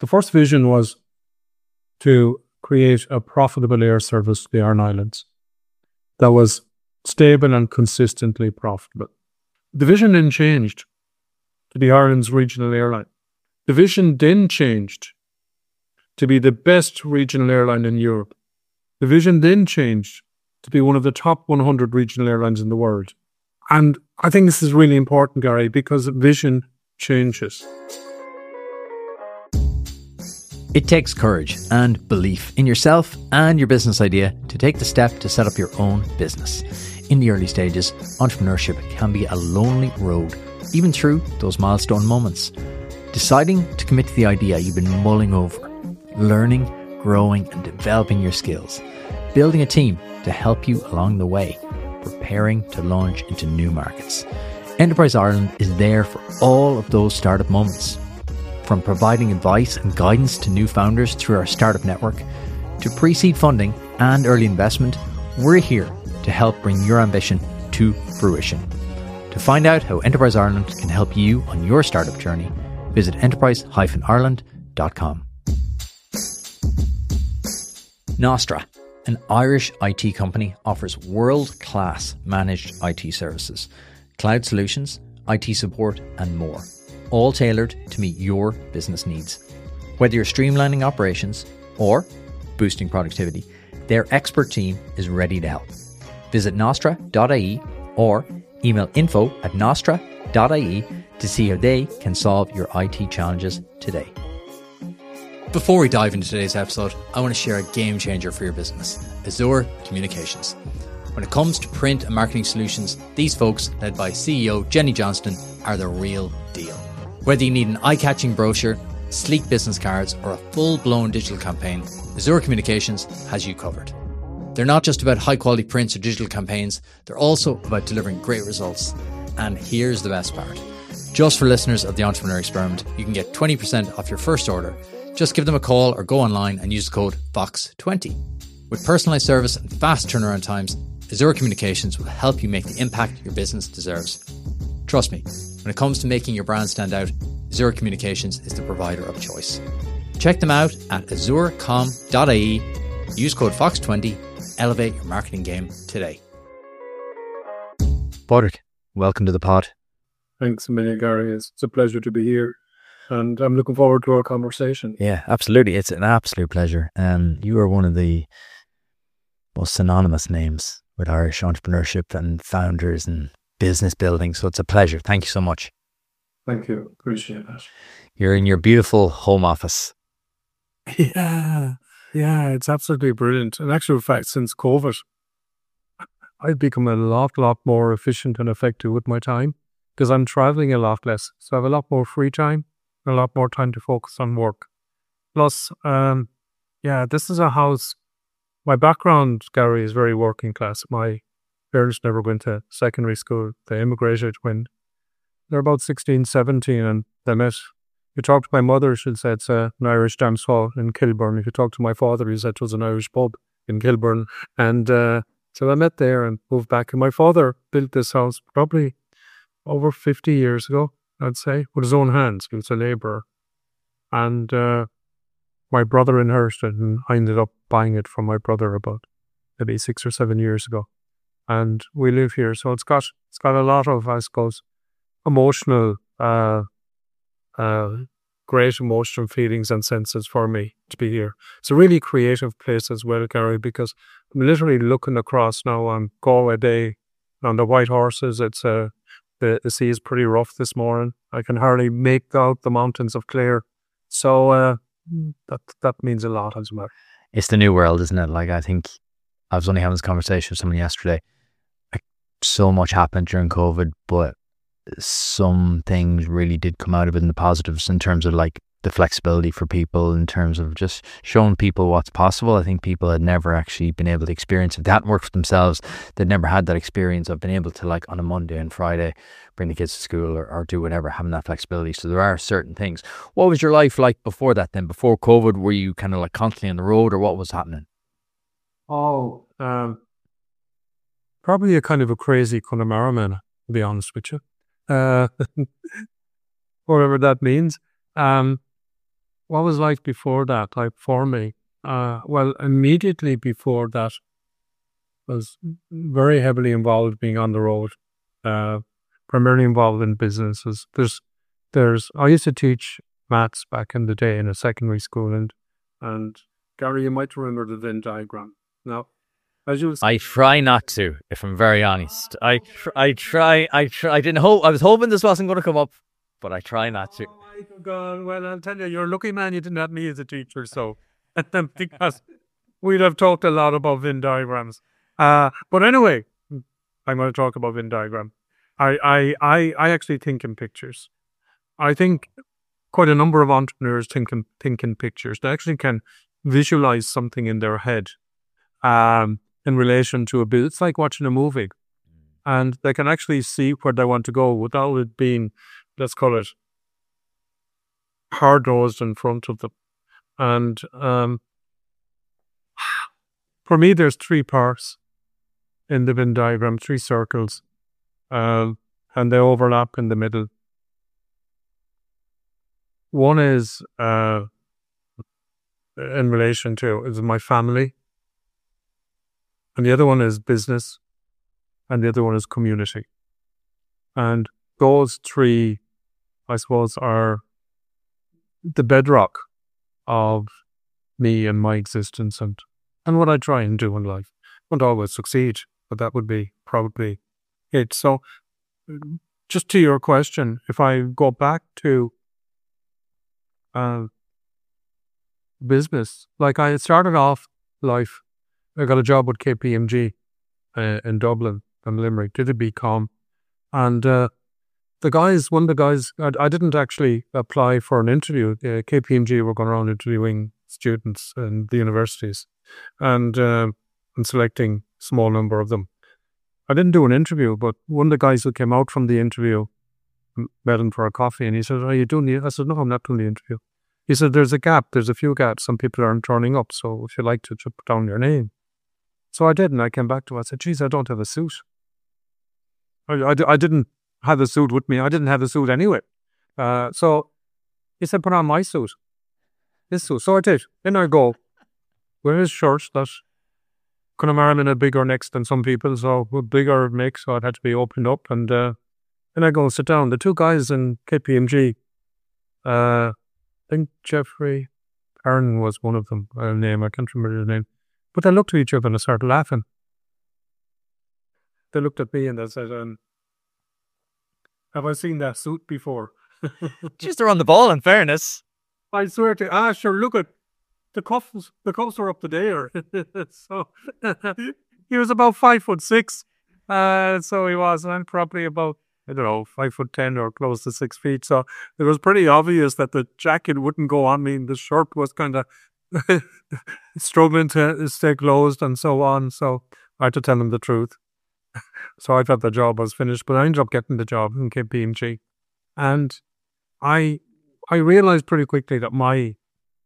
The first vision was to create a profitable air service to the Aran Islands that was stable and consistently profitable. The vision then changed to the Ireland's regional airline. The vision then changed to be the best regional airline in Europe. The vision then changed to be one of the top 100 regional airlines in the world. And I think this is really important, Gary, because vision changes. It takes courage and belief in yourself and your business idea to take the step to set up your own business. In the early stages, entrepreneurship can be a lonely road, even through those milestone moments. Deciding to commit to the idea you've been mulling over, learning, growing and developing your skills, building a team to help you along the way, preparing to launch into new markets. Enterprise Ireland is there for all of those startup moments. From providing advice and guidance to new founders through our startup network, to pre-seed funding and early investment, we're here to help bring your ambition to fruition. To find out how Enterprise Ireland can help you on your startup journey, visit enterprise-ireland.com. Nostra, an Irish IT company, offers world-class managed IT services, cloud solutions, IT support and more, all tailored to meet your business needs. Whether you're streamlining operations or boosting productivity, their expert team is ready to help. Visit nostra.ie or email info@nostra.ie to see how they can solve your IT challenges today. Before we dive into today's episode, I want to share a game changer for your business, Azure Communications. When it comes to print and marketing solutions, these folks, led by CEO Jenny Johnston, are the real deal. Whether you need an eye-catching brochure, sleek business cards, or a full-blown digital campaign, Azure Communications has you covered. They're not just about high-quality prints or digital campaigns, they're also about delivering great results. And here's the best part. Just for listeners of the Entrepreneur Experiment, you can get 20% off your first order. Just give them a call or go online and use the code VOX20. With personalised service and fast turnaround times, Azure Communications will help you make the impact your business deserves. Trust me, when it comes to making your brand stand out, Azure Communications is the provider of choice. Check them out at azurecom.ie. Use code VOX20. Elevate your marketing game today. Padraig, welcome to the pod. Thanks a million, Gary. It's a pleasure to be here. And I'm looking forward to our conversation. Yeah, absolutely. It's an absolute pleasure. You are one of the most synonymous names with Irish entrepreneurship and founders and business building. So it's a pleasure. Thank you so much. Thank you. Appreciate that. You're in your beautiful home office. Yeah, it's absolutely brilliant. In actual fact, since COVID, I've become a lot more efficient and effective with my time because I'm traveling a lot less. So I have a lot more free time, a lot more time to focus on work. Plus, this is a house. My background, Gary, is very working class. My parents never went to secondary school. They immigrated when they're about 16, 17, and they met. You talk to my mother, she'll say it's an Irish dance hall in Kilburn. If you talk to my father, he said it was an Irish pub in Kilburn. And so I met there and moved back. And my father built this house probably over 50 years ago, I'd say, with his own hands. He was a labourer. And my brother inherited, and I ended up buying it from my brother about maybe 6 or 7 years ago. And we live here. So it's got a lot of, I suppose, emotional, great emotional feelings and senses for me to be here. It's a really creative place as well, Gary, because I'm literally looking across now on Galway Day on the white horses. It's the sea is pretty rough this morning. I can hardly make out the mountains of Clare. So that means a lot as well. It's the new world, isn't it? Like, I think I was only having this conversation with someone yesterday. Like, so much happened during COVID, but some things really did come out of it in the positives in terms of like the flexibility for people, in terms of just showing people what's possible. I think people had never actually been able to experience, if they hadn't worked for themselves, they'd never had that experience of being able to, like, on a Monday and Friday bring the kids to school or do whatever, having that flexibility. So there are certain things. What was your life like before that then? Before COVID, were you kind of like constantly on the road, or what was happening? Probably a kind of a crazy Connemara man, to be honest with you. Whatever that means. what was life before that, like for me? Well, immediately before that, was very heavily involved being on the road, primarily involved in businesses. I used to teach maths back in the day in a secondary school, and Gary, you might remember the Venn diagram. Now, as you I try not to, if I'm very honest. I try. I didn't hope. I was hoping this wasn't going to come up, but I try not to. Oh my God! Well, I'll tell you, you're a lucky man. You didn't have me as a teacher, so because we'd have talked a lot about Venn diagrams. But anyway, I'm going to talk about Venn diagram. I actually think in pictures. I think quite a number of entrepreneurs think in pictures. They actually can visualize something in their head in relation to a bit. It's like watching a movie. And they can actually see where they want to go without it being, let's call it, hard-nosed in front of them. And for me, there's 3 parts in the Venn diagram, 3 circles, and they overlap in the middle. One is in relation to is my family, and the other one is business, and the other one is community. And those 3, I suppose, are the bedrock of me and my existence and what I try and do in life. Won't always succeed, but that would be probably it. So just to your question, if I go back to business, like I started off life, I got a job with KPMG in Dublin and Limerick, did a BCom, and one of the guys, I didn't actually apply for an interview. KPMG were going around interviewing students in the universities and selecting a small number of them. I didn't do an interview, but one of the guys who came out from the interview met him for a coffee, and he said, "Are you doing the?" I said, "No, I'm not doing the interview." He said, "There's a gap. There's a few gaps. Some people aren't turning up, so if you'd like to put down your name." So I did, and I came back to him. I said, "Geez, I don't have a suit." I didn't have a suit with me. I didn't have a suit anyway. So he said, "Put on my suit, this suit." So I did. In I go, with his shirt that kind of arm in a bigger neck than some people, so with bigger make, so it had to be opened up. And then I go and sit down. The 2 guys in KPMG, I think Jeffrey Perrin was one of them, name, I can't remember his name. But they looked at each other and they started laughing. They looked at me and they said, "Have I seen that suit before?" Just they're on the ball, in fairness. I swear to sure, look at the cuffs are up to there. So he was about 5'6", so he was, and I'm probably about, I don't know, 5'10" or close to 6 feet. So it was pretty obvious that the jacket wouldn't go on me, and the shirt was kind of struggling to stay closed and so on. So I had to tell him the truth. So I thought the job was finished, but I ended up getting the job in KPMG. And I realized pretty quickly that my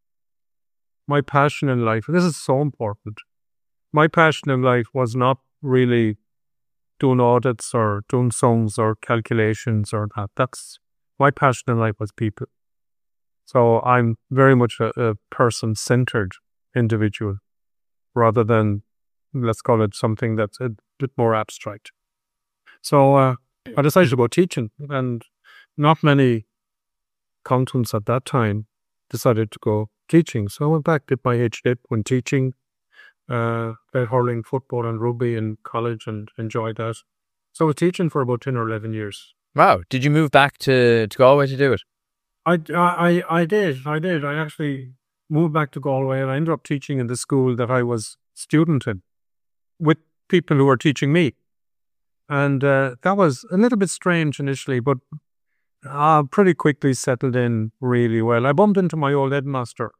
passion in life, and this is so important, my passion in life was not really doing audits or doing sums or calculations or that. That's my passion in life was people. So I'm very much a person-centered individual rather than, let's call it, something that's a bit more abstract. So I decided to go teaching, and not many accountants at that time decided to go teaching. So I went back, did my HDip when teaching, played hurling, football and rugby in college and enjoyed that. So I was teaching for about 10 or 11 years. Wow. Did you move back to Galway to do it? I did. I actually moved back to Galway, and I ended up teaching in the school that I was student in with people who were teaching me. And that was a little bit strange initially, but pretty quickly settled in really well. I bumped into my old headmaster,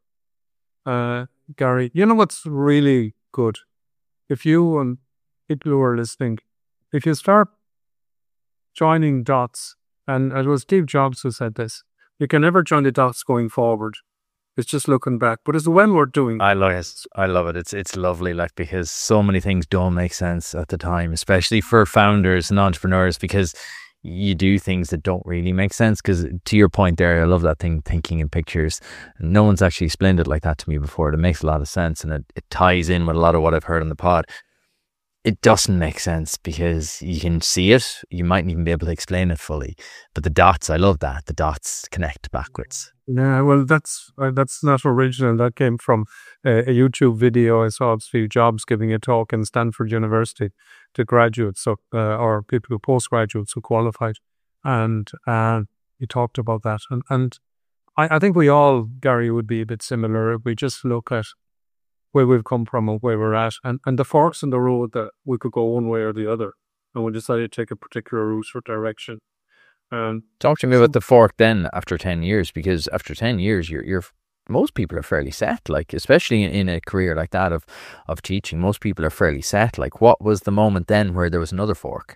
Gary. You know what's really good? If you and people who are listening, if you start joining dots, and it was Steve Jobs who said this, you can never join the dots going forward. It's just looking back, but it's well worth doing. I love it. It's lovely, like, because so many things don't make sense at the time, especially for founders and entrepreneurs, because you do things that don't really make sense. Because to your point there, I love that thing, thinking in pictures. No one's actually explained it like that to me before. It makes a lot of sense, and it ties in with a lot of what I've heard on the pod. It doesn't make sense because you can see it, you mightn't even be able to explain it fully. But the dots, I love that. The dots connect backwards. Yeah, well, that's not original. That came from a YouTube video I saw of Steve Jobs giving a talk in Stanford University to graduates, or people who postgraduates who qualified, and he talked about that. And I think we all, Gary, would be a bit similar if we just look at where we've come from and where we're at, and the forks in the road that we could go one way or the other, and we decided to take a particular route or direction. Talk to me about the fork then after 10 years, because after 10 years, you're most people are fairly set, like, especially in a career like that of teaching, most people are fairly set. Like, what was the moment then where there was another fork?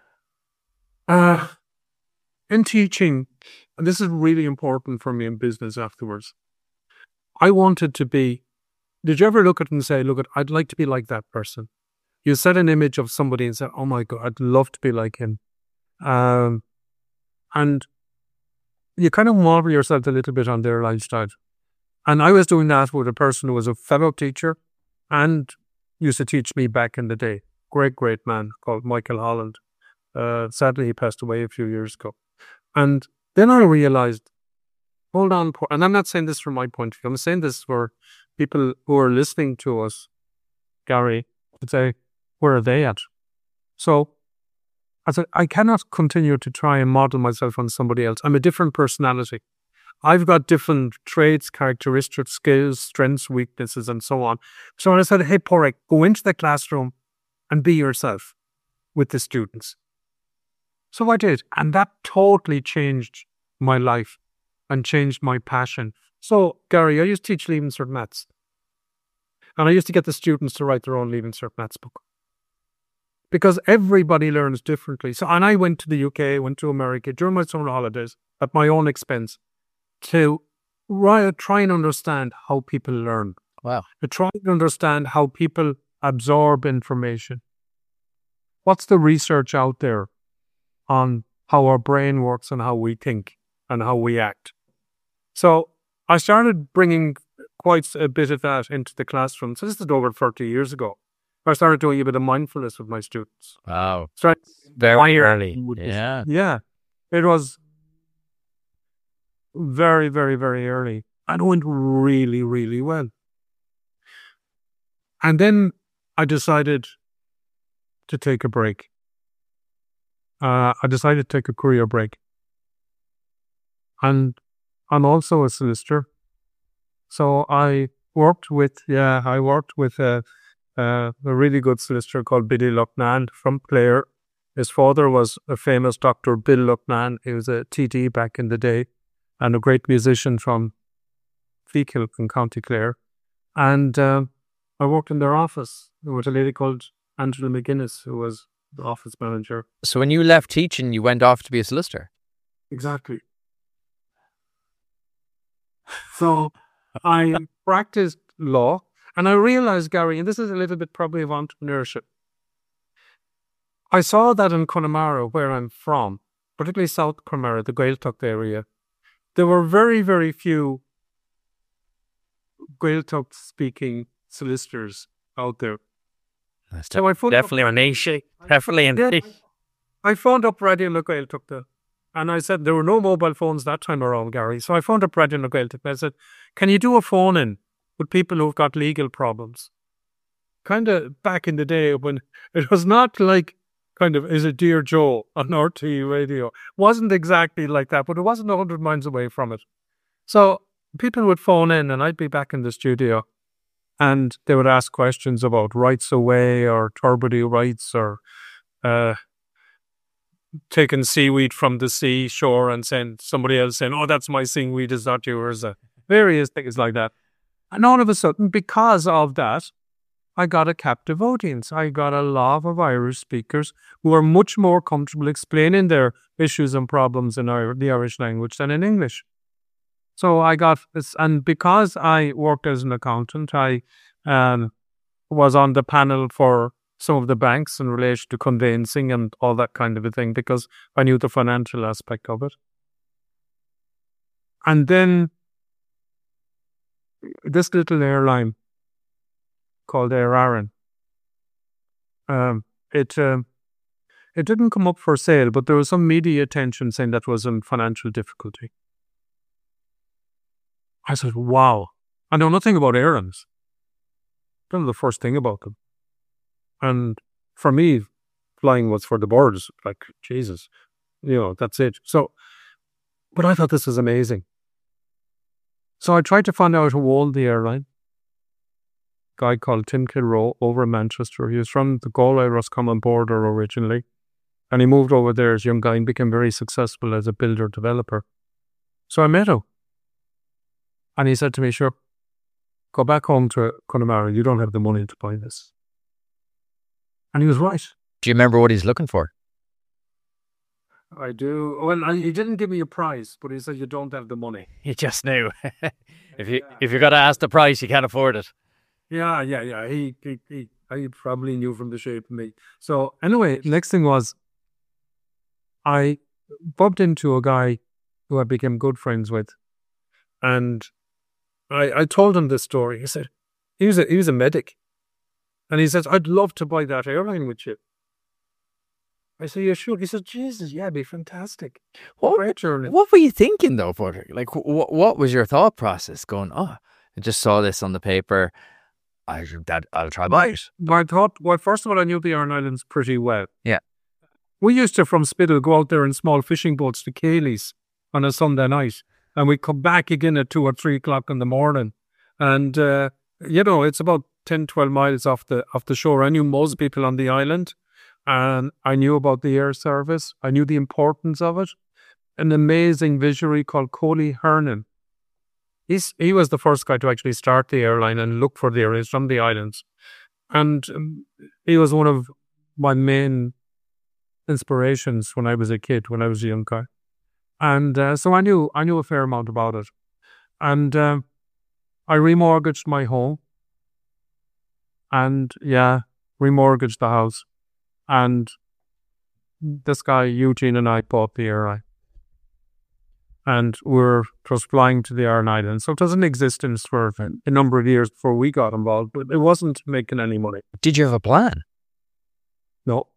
In teaching, and this is really important for me in business afterwards, I wanted to be, did you ever look at it and say, look, I'd like to be like that person? You set an image of somebody and say, oh my God, I'd love to be like him. And you kind of model yourself a little bit on their lifestyle. And I was doing that with a person who was a fellow teacher and used to teach me back in the day. Great man called Michael Holland. Sadly, he passed away a few years ago. And then I realized, hold on, and I'm not saying this from my point of view, I'm saying this for people who are listening to us, Gary, to say, where are they at? So I said, I cannot continue to try and model myself on somebody else. I'm a different personality. I've got different traits, characteristics, skills, strengths, weaknesses, and so on. So I said, hey, Porrick, go into the classroom and be yourself with the students. So I did. And that totally changed my life and changed my passion. So, Gary, I used to teach Leaving Cert Maths. And I used to get the students to write their own Leaving Cert Maths book. Because everybody learns differently. So, and I went to the UK, went to America during my summer holidays at my own expense to try and understand how people learn. Wow. To try and understand how people absorb information. What's the research out there on how our brain works and how we think and how we act? So I started bringing quite a bit of that into the classroom. So this is over 30 years ago. I started doing a bit of mindfulness with my students. Wow. So very early. Yeah. Yeah. It was very, very, very early. And it went really, really well. And then I decided to take a break. I decided to take a career break. And I'm also a solicitor. So I worked with a really good solicitor called Billy Lucknan from Clare. His father was a famous Dr. Bill Lucknan. He was a TD back in the day and a great musician from Feakhill in County Clare. And I worked in their office with a lady called Angela McGuinness, who was the office manager. So when you left teaching, you went off to be a solicitor? Exactly. So I practiced law, and I realized, Gary, and this is a little bit probably of entrepreneurship. I saw that in Connemara, where I'm from, particularly South Connemara, the Gaeltacht area, there were very, very few Gaeltacht-speaking solicitors out there. That's definitely a niche. Definitely a niche. I phoned up Radio na Gaeltachta, and I said there were no mobile phones that time around, Gary. So I phoned up Radio na Gaeltachta. I said, can you do a phone-in with people who've got legal problems? Kind of back in the day when it was not like kind of, is it Dear Joe on RT radio? Wasn't exactly like that, but it wasn't 100 miles away from it. So people would phone in and I'd be back in the studio and they would ask questions about rights away or turbidity rights or taking seaweed from the seashore and saying somebody else saying, oh, that's my seaweed, is not yours. Various things like that. And all of a sudden, because of that, I got a captive audience. I got a lot of Irish speakers who are much more comfortable explaining their issues and problems in the Irish language than in English. So I got this, and because I worked as an accountant, I was on the panel for some of the banks in relation to conveyancing and all that kind of a thing, because I knew the financial aspect of it. And then this little airline called Air Aran, it didn't come up for sale, but there was some media attention saying that was in financial difficulty. I said, wow, I know nothing about airlines. I don't know the first thing about them. And for me, flying was for the birds, like, Jesus, that's it. So, but I thought this was amazing. So I tried to find out who owned the airline. A guy called Tim Kilroe over in Manchester. He was from the Galway-Roscommon border originally. And he moved over there as a young guy and became very successful as a builder-developer. So I met him. And he said to me, sure, go back home to Connemara. You don't have the money to buy this. And he was right. Do you remember what he's looking for? I do. Well, he didn't give me a price, but he said you don't have the money. You just knew. If you got to ask the price, you can't afford it. Yeah. He probably knew from the shape of me. So anyway, next thing was I bumped into a guy who I became good friends with, and I told him this story. He said he was a medic, and he says, I'd love to buy that airline with you. I said, yeah, sure. He said, Jesus, yeah, it'd be fantastic. What were you thinking though, Porter? Like, what was your thought process going, I just saw this on the paper. I'll try buy it. I thought, well, first of all, I knew the Aran Islands pretty well. Yeah. We used to, from Spiddle, go out there in small fishing boats to Cayley's on a Sunday night. And we'd come back again at 2 or 3 o'clock in the morning. And, it's about 10, 12 miles off the shore. I knew most people on the island. And I knew about the air service. I knew the importance of it. An amazing visionary called Coley Hernan. He was the first guy to actually start the airline and look for the airlines from the islands. And he was one of my main inspirations when I was a kid, when I was a young guy. And so I knew a fair amount about it. And I remortgaged my home. And remortgaged the house. And this guy, Eugene, and I bought the airline. And we're just flying to the Aran Islands. So it was in existence for a number of years before we got involved, but it wasn't making any money. Did you have a plan? No.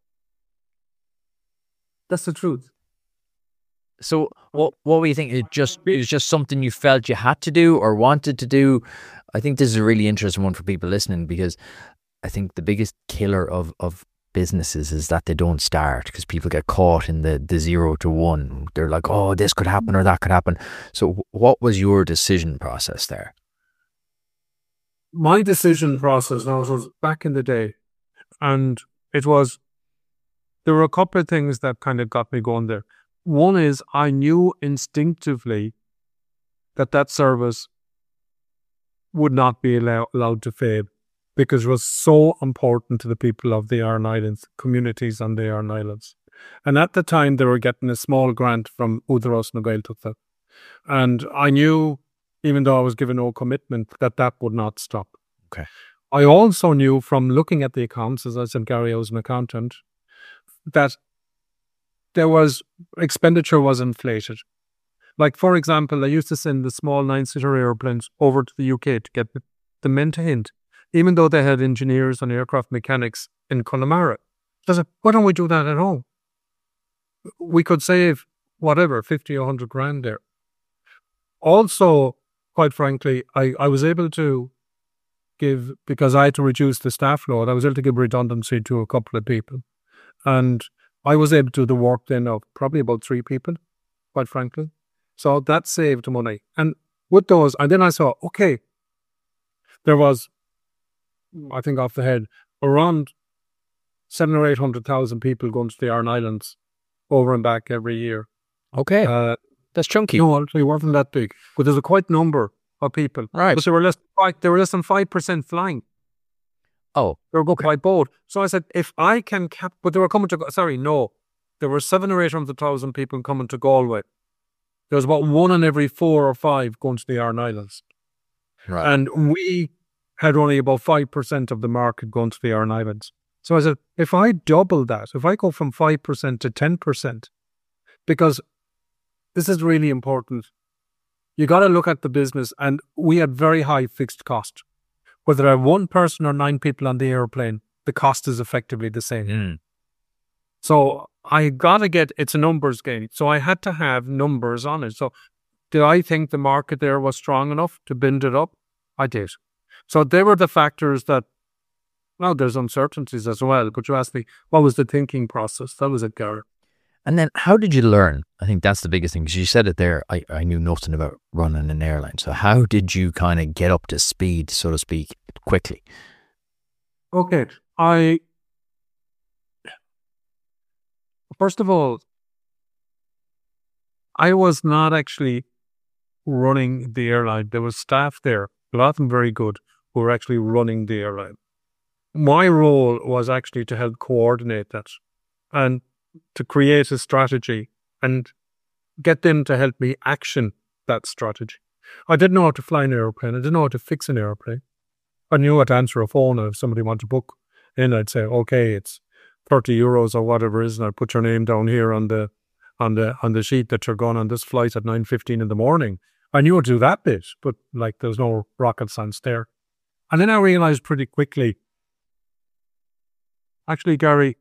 That's the truth. So what were you thinking? It was just something you felt you had to do or wanted to do? I think this is a really interesting one for people listening, because I think the biggest killer of businesses is that they don't start, because people get caught in the 0 to 1. They're like, oh, this could happen or that could happen. So what was your decision process there? My decision process, now, it was back in the day, and there were a couple of things that kind of got me going there. One is I knew instinctively that service would not be allowed to fail, because it was so important to the people of the Aran Islands, communities on the Aran Islands. And at the time, they were getting a small grant from Údarás na Gaeltachta. And I knew, even though I was given no commitment, that would not stop. Okay. I also knew from looking at the accounts, as I said, Gary, I was an accountant, that expenditure was inflated. Like, for example, I used to send the small 9-seater airplanes over to the UK to get them maintained, even though they had engineers and aircraft mechanics in Connemara. So I said, why don't we do that at home? We could save, 50 or 100 grand there. Also, quite frankly, I was able to give, because I had to reduce the staff load, I was able to give redundancy to a couple of people. And I was able to do the work then of probably about 3 people, quite frankly. So that saved money. And with those, and then I saw, okay, there was, I think off the head, around 700,000 or 800,000 people going to the Aran Islands over and back every year. Okay, that's chunky. No, actually, it wasn't that big, but there's a quite number of people. Right, but they were less than 5% flying. Oh, they were going by boat. So I said, if I can but they were coming to. There were 700,000 or 800,000 people coming to Galway. There was about 1 in every 4 or 5 going to the Aran Islands. Right, and we had only about 5% of the market going to the Aran Islands. So I said, if I double that, if I go from 5% to 10%, because this is really important, you got to look at the business, and we had very high fixed cost. Whether I have one person or 9 people on the airplane, the cost is effectively the same. So I got to it's a numbers game. So I had to have numbers on it. So did I think the market there was strong enough to bend it up? I did. So they were the factors that, now there's uncertainties as well, but you asked me, what was the thinking process? That was it, Gareth. And then how did you learn? I think that's the biggest thing, because you said it there, I knew nothing about running an airline. So how did you kind of get up to speed, so to speak, quickly? Okay. First of all, I was not actually running the airline. There was staff there, a lot of them very good, who were actually running the airline. My role was actually to help coordinate that and to create a strategy and get them to help me action that strategy. I didn't know how to fly an airplane. I didn't know how to fix an airplane. I knew how to answer a phone, and if somebody wanted to book in, I'd say, okay, it's 30 euros or whatever it is, and I'd put your name down here on the sheet that you're going on this flight at 9:15 in the morning. I knew how to do that bit, but like there's no rocket science there. And then I realized pretty quickly, actually, Gary,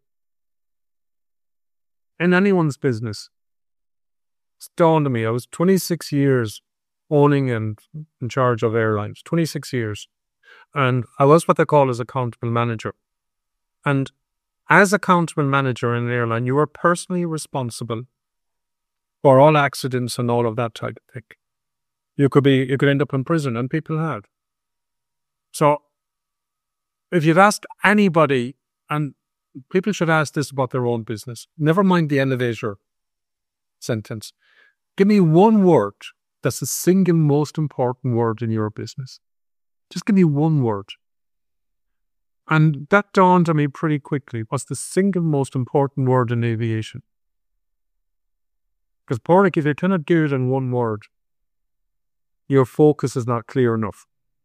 in anyone's business, it's dawned on me, I was 26 years owning and in charge of airlines, 26 years. And I was what they call as accountable manager. And as accountable manager in an airline, you are personally responsible for all accidents and all of that type of thing. You could end up in prison, and people had. So if you've asked anybody, and people should ask this about their own business, never mind the elevator sentence, give me one word that's the single most important word in your business. Just give me one word. And that dawned on me pretty quickly. What's the single most important word in aviation? Because, Porrick, if you cannot give it in one word, your focus is not clear enough.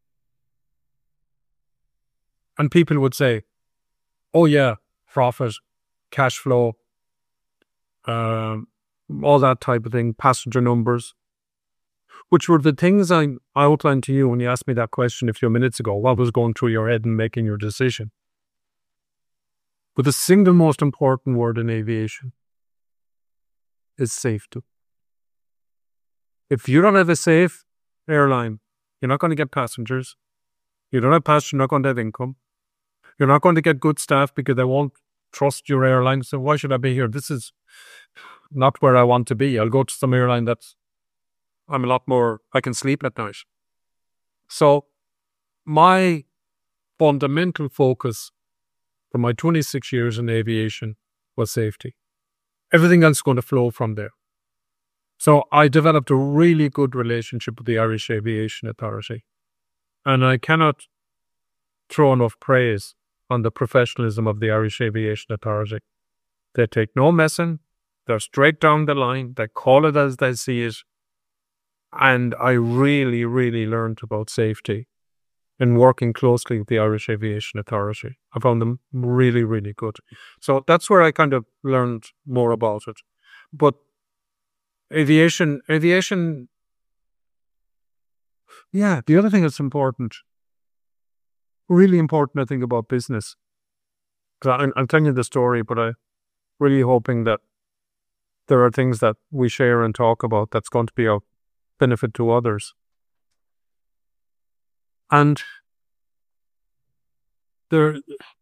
And people would say, oh yeah, profit, cash flow, all that type of thing, passenger numbers, which were the things I outlined to you when you asked me that question a few minutes ago. What was going through your head and making your decision? But the single most important word in aviation is safety. If you don't have a safe airline, you're not going to get passengers. You don't have passengers, you're not going to have income. You're not going to get good staff because they won't trust your airline. So why should I be here? This is not where I want to be. I'll go to some airline I'm a lot more, I can sleep at night. So my fundamental focus for my 26 years in aviation was safety. Everything else is going to flow from there. So I developed a really good relationship with the Irish Aviation Authority. And I cannot throw enough praise on the professionalism of the Irish Aviation Authority. They take no messing. They're straight down the line. They call it as they see it. And I really, really learned about safety in working closely with the Irish Aviation Authority. I found them really, really good. So that's where I kind of learned more about it. But aviation, yeah, the other thing that's important, really important, I think, about business, because I'm telling you the story, but I'm really hoping that there are things that we share and talk about that's going to be of benefit to others. And the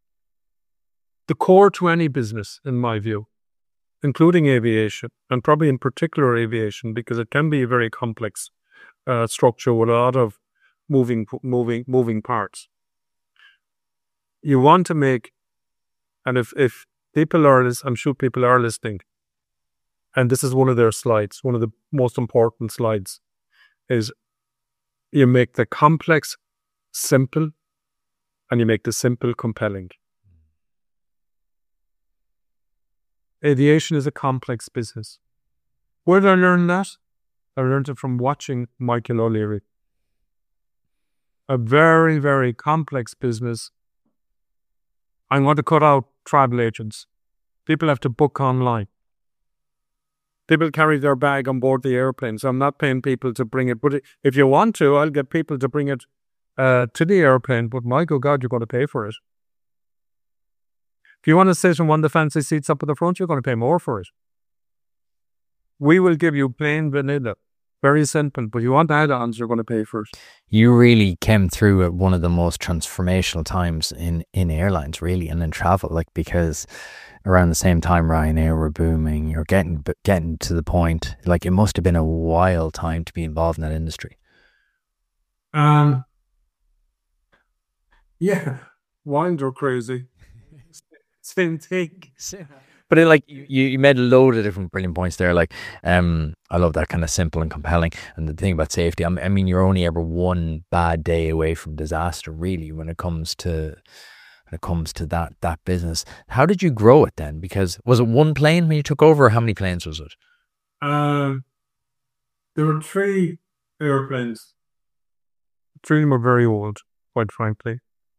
core to any business, in my view, including aviation, and probably in particular aviation, because it can be a very complex structure with a lot of moving parts. You want to make, and if people are, I'm sure people are listening, and this is one of their slides, one of the most important slides, is you make the complex simple and you make the simple compelling. Aviation is a complex business. Where did I learn that? I learned it from watching Michael O'Leary. A very, very complex business. I'm going to cut out travel agents. People have to book online. People carry their bag on board the airplane, so I'm not paying people to bring it. But if you want to, I'll get people to bring it to the airplane. But my good God, you're going to pay for it. If you want to sit in one of the fancy seats up at the front, you're going to pay more for it. We will give you plain vanilla. Very simple. But you want add-ons, you're going to pay for it. You really came through at one of the most transformational times in airlines, really, and in travel, like, because around the same time Ryanair were booming, you're getting to the point, like, it must have been a wild time to be involved in that industry. Yeah, wild or crazy. Same thing. But you made a load of different brilliant points there. Like, I love that kind of simple and compelling. And the thing about safety, I mean, you're only ever one bad day away from disaster, really, when it comes to that business. How did you grow it then? Because was it one plane when you took over, or how many planes was it? There were 3 airplanes. 3 of them were very old, quite frankly.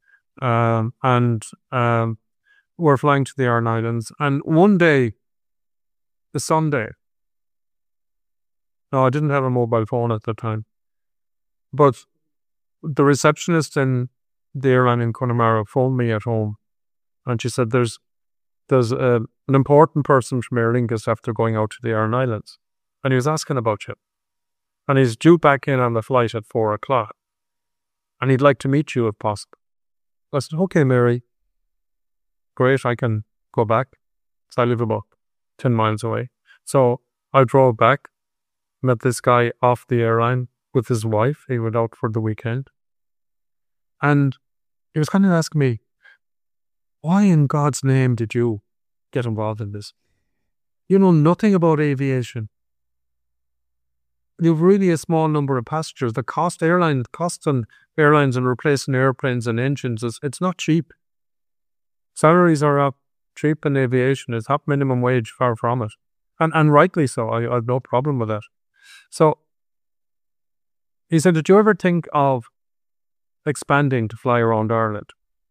We're flying to the Aran Islands. And one day, the Sunday, no, I didn't have a mobile phone at the time, but the receptionist in the airline in Connemara phoned me at home, and she said, there's an important person from Aer Lingus after going out to the Aran Islands, and he was asking about you. And he's due back in on the flight at 4 o'clock, and he'd like to meet you if possible. I said, okay, Mary. Great, I can go back. So I live about 10 miles away. So I drove back, met this guy off the airline with his wife. He went out for the weekend. And he was kind of asking me, why in God's name did you get involved in this? You know nothing about aviation. You have really a small number of passengers. The cost on airlines and replacing airplanes and engines, it's not cheap. Salaries are up cheap in aviation. It's up minimum wage, far from it. And rightly so. I have no problem with that. So he said, did you ever think of expanding to fly around Ireland?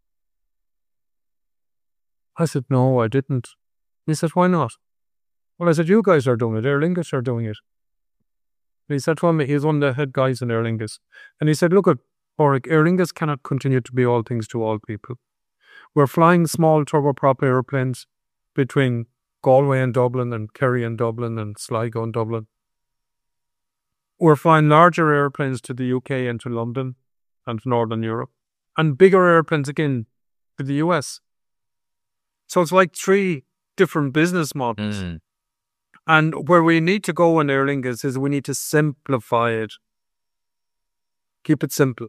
I said, no, I didn't. He said, why not? Well, I said, you guys are doing it. Aer Lingus are doing it. And he said to me, he's one of the head guys in Aer Lingus. And he said, look at Pádraig, Aer Lingus cannot continue to be all things to all people. We're flying small turboprop airplanes between Galway and Dublin and Kerry and Dublin and Sligo and Dublin. We're flying larger airplanes to the UK and to London and to Northern Europe. And bigger airplanes again to the US. So it's like 3 different business models. Mm. And where we need to go in Aer Lingus is we need to simplify it. Keep it simple.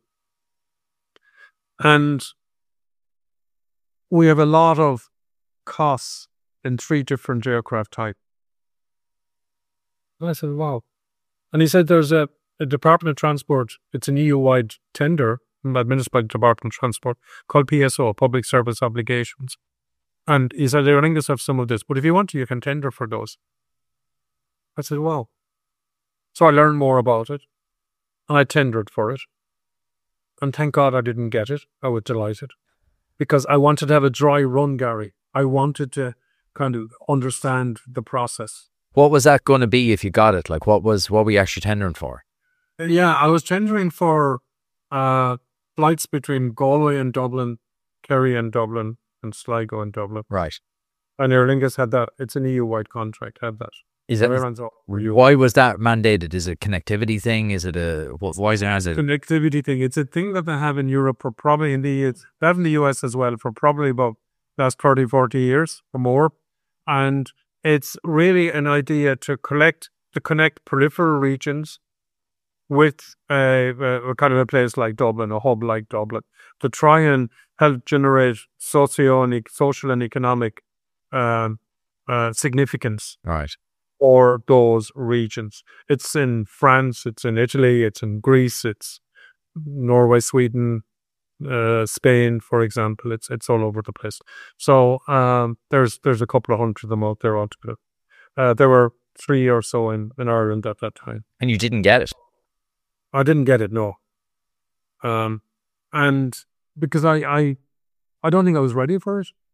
And we have a lot of costs in 3 different aircraft types. And I said, wow. And he said there's a Department of Transport, it's an EU-wide tender administered by the Department of Transport called PSO, Public Service Obligations. And he said, Aer Lingus have some of this, but if you want to, you can tender for those. I said, wow. So I learned more about it, and I tendered for it. And thank God I didn't get it. I was delighted. Because I wanted to have a dry run, Gary. I wanted to kind of understand the process. What was that going to be if you got it? Like, what were you actually tendering for? Yeah, I was tendering for flights between Galway and Dublin, Kerry and Dublin, and Sligo and Dublin. Right. And Aer Lingus had that. It's an EU-wide contract, had that. Why was that mandated? Is it a connectivity thing? Is it why is it as a connectivity thing? It's a thing that they have in Europe for probably in the US as well for probably about last 30, 40 years or more. And it's really an idea to connect peripheral regions with a kind of a place like Dublin, a hub like Dublin, to try and help generate social and economic significance. Right. For those regions. It's in France, it's in Italy, it's in Greece, it's Norway, Sweden, Spain, for example. It's all over the place. So there's a couple of hundred of them out there altogether. There were 3 or so in Ireland at that time. And you didn't get it? I didn't get it, no. And because I don't think I was ready for it.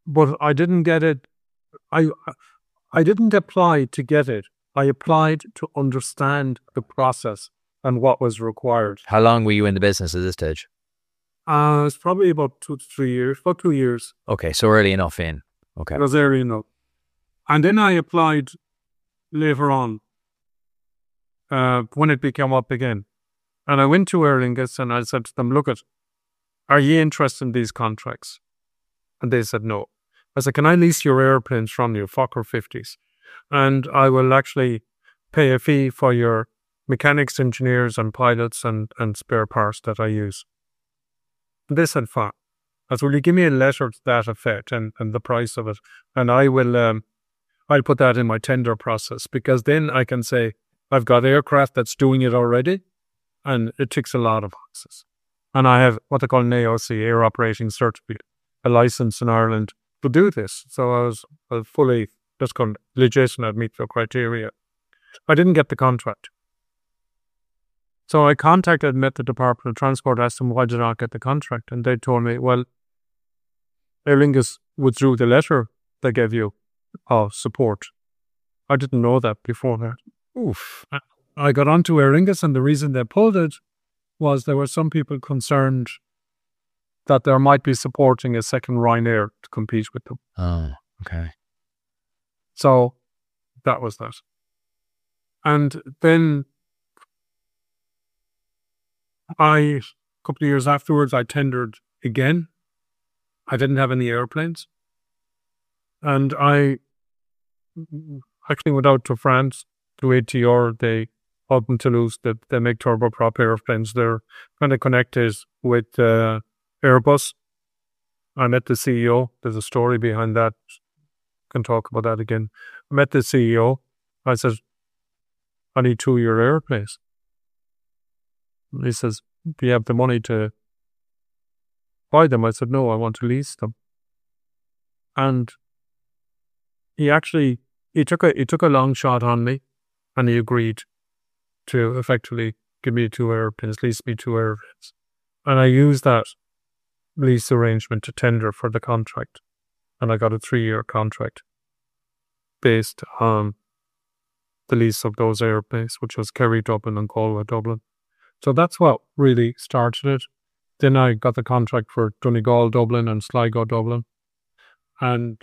but I didn't get it. I didn't apply to get it. I applied to understand the process and what was required. How long were you in the business at this stage? It's probably about 2 to 3 years, about 2 years. Okay, so early enough in. Okay. It was early enough. And then I applied later on when it became up again. And I went to Aer Lingus and I said to them, look, are you interested in these contracts? And they said no. I said, can I lease your airplanes from you, Fokker 50s? And I will actually pay a fee for your mechanics, engineers and pilots and spare parts that I use. And they said, fine. I said, will you give me a letter to that effect and the price of it? And I will, I'll put that in my tender process, because then I can say, I've got aircraft that's doing it already and it ticks a lot of boxes. And I have what they call an AOC, Air Operating Certificate, a license in Ireland to do this. So I was fully just called legit and I'd meet the criteria. I didn't get the contract. So I met the Department of Transport, asked them why did I not get the contract, and they told me, well, Aer Lingus withdrew the letter they gave you of support. I didn't know that before that. Oof. I got onto Aer Lingus, and the reason they pulled it was there were some people concerned that there might be supporting a second Ryanair to compete with them. Oh, okay. So that was that. And then a couple of years afterwards, I tendered again. I didn't have any airplanes. And I actually went out to France, to ATR. They up in Toulouse, they make turboprop airplanes. They're kind of connected with Airbus. I met the CEO. There's a story behind that. Can talk about that again. I met the CEO. I said, I need 2 of your airplanes. He says, do you have the money to buy them? I said, no, I want to lease them. And he took a long shot on me, and he agreed to effectively give me 2 airplanes, lease me 2 airplanes. And I used that lease arrangement to tender for the contract. And I got a 3-year contract based on the lease of those airplanes, which was Kerry Dublin and Galway Dublin. So that's what really started it. Then I got the contract for Donegal Dublin and Sligo Dublin. And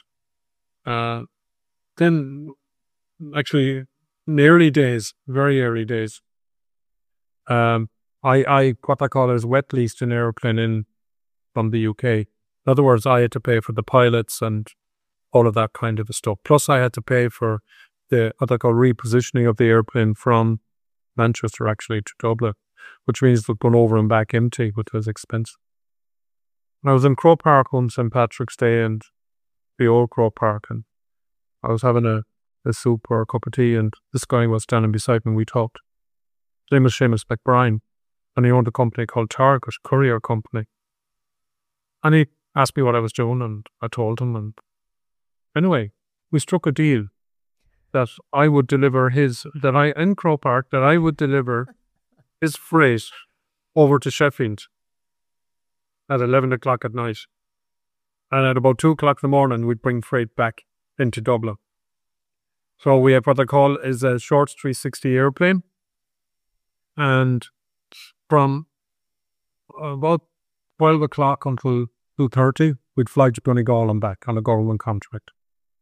then actually in the early days, very early days, I what I call is wet leased an airplane from the UK. In other words, I had to pay for the pilots and all of that kind of stuff. Plus I had to pay for what I call repositioning of the airplane from Manchester actually to Dublin, which means they're going over and back empty, which was expensive. I was in Croke Park on St. Patrick's Day, and the old Croke Park, and I was having a soup or a cup of tea, and this guy was standing beside me and we talked. His name was Seamus McBride, and he owned a company called Target, Courier Company. And he asked me what I was doing, and I told him, and anyway, we struck a deal that I would deliver in Croke Park, that I would deliver his freight over to Sheffield at 11 o'clock at night. And at about 2 o'clock in the morning, we'd bring freight back into Dublin. So we have what I call is a short 360 airplane. And from about 12 o'clock until 2:30, we'd fly to Donegal and back on a government contract.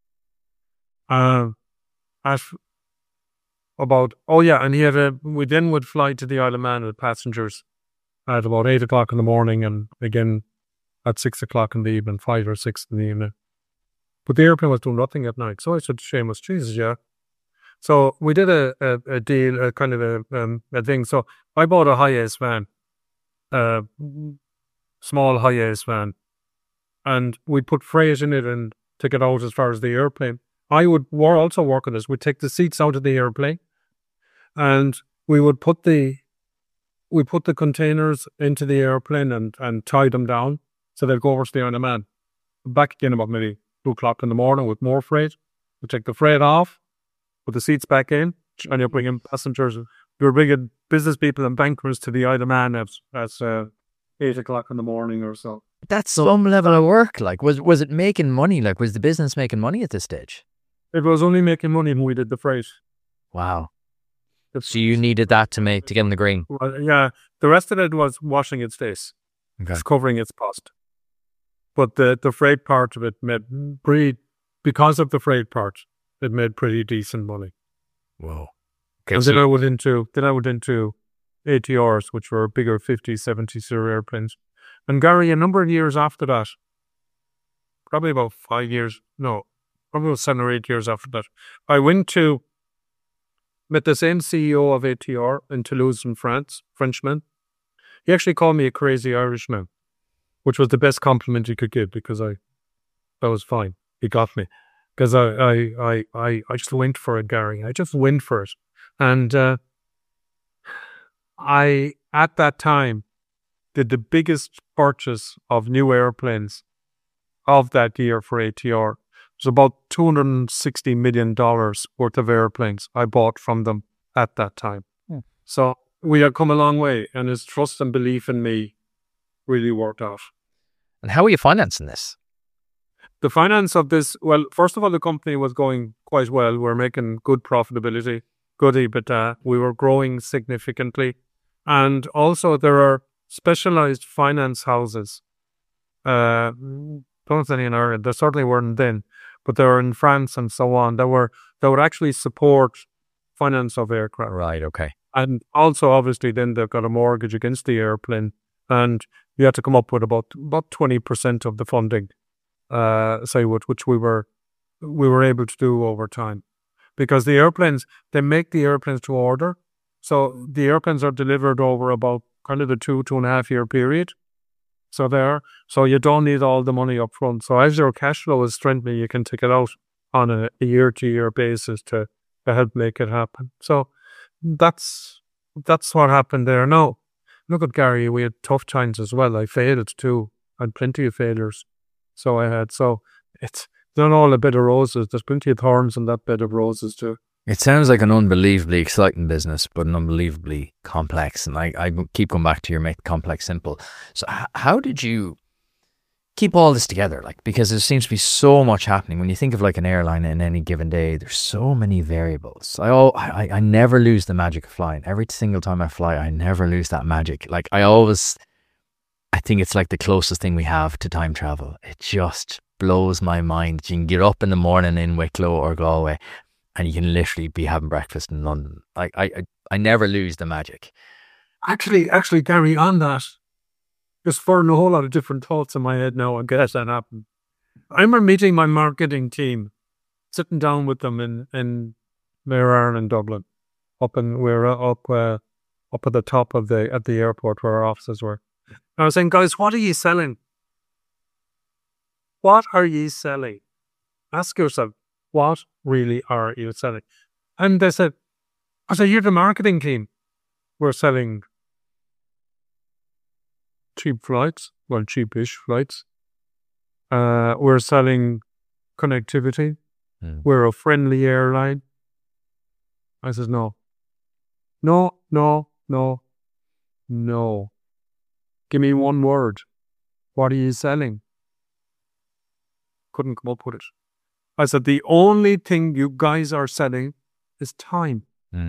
We then would fly to the Isle of Man with passengers at about 8 o'clock in the morning, and again at 6 o'clock in the evening, 5 or 6 in the evening. But the airplane was doing nothing at night. So I said to Seamus, Jesus, yeah. So we did a deal, a kind of a thing. So I bought a high-ace van, small high-ace van, and we'd put freight in it and take it out as far as the airplane. We're also working this. We'd take the seats out of the airplane, and we would put the containers into the airplane and tie them down so they'd go over to the Isle of Man. Back again about maybe 2 o'clock in the morning with more freight. We take the freight off, put the seats back in, and you're bringing passengers. You're bringing business people and bankers to the Isle of Man at 8 o'clock in the morning or so. That's some level of work. Like, was it making money? Like, was the business making money at this stage? It was only making money when we did the freight. Wow. So you needed that to get in the green. Well, yeah, the rest of it was washing its face, Okay. covering its cost. But the freight part of it because of the freight part, it made pretty decent money. Whoa. Okay. And then I went into ATRs, which were bigger 50, 70-seater airplanes. And Gary, a number of years after that, probably about 5 years, no, probably about 7 or 8 years after that, I met the same CEO of ATR in Toulouse in France, Frenchman. He actually called me a crazy Irishman, which was the best compliment he could give because that was fine. He got me because I just went for it, Gary. I just went for it. And I, at that time, did the biggest purchase of new airplanes of that year for ATR. It was about $260 million worth of airplanes I bought from them at that time. Yeah. So we had come a long way, and his trust and belief in me really worked out. And how are you financing this? The finance of this, well, first of all, the company was going quite well. We're making good profitability, good EBITDA. We were growing significantly. And also there are specialized finance houses. Don't know any in Ireland. There certainly weren't then, but they were in France and so on. That would actually support finance of aircraft. Right. Okay. And also, obviously, then they've got a mortgage against the airplane, and you had to come up with about 20% of the funding, which we were able to do over time, because the airplanes, they make the airplanes to order, so the airplanes are delivered over about kind of the 2.5 year period. So you don't need all the money up front. So as your cash flow is strengthening, you can take it out on a year-to-year basis to help make it happen. So that's what happened there. Now, look at Gary, we had tough times as well. I failed too. I had plenty of failures. So it's not all a bed of roses. There's plenty of thorns in that bed of roses too. It sounds like an unbelievably exciting business, but an unbelievably complex. And I keep going back to your make complex simple. So how did you keep all this together? Like, because there seems to be so much happening. When you think of like an airline in any given day, there's so many variables. I never lose the magic of flying. Every single time I fly, I never lose that magic. Like I think it's like the closest thing we have to time travel. It just blows my mind. You can get up in the morning in Wicklow or Galway, and you can literally be having breakfast in London. I never lose the magic. Actually, Gary, on that, just firing a whole lot of different thoughts in my head now. I guess that happened. I remember meeting my marketing team, sitting down with them in Mare in Dublin, we're up at the top of at the airport where our offices were. And I was saying, guys, what are you selling? What are you selling? Ask yourself, what really are you selling? And I said, you're the marketing team. We're selling cheap flights, well, cheapish flights. We're selling connectivity. We're a friendly airline. I said, no. Give me one word. What are you selling? Couldn't come up with it. I said, the only thing you guys are selling is time.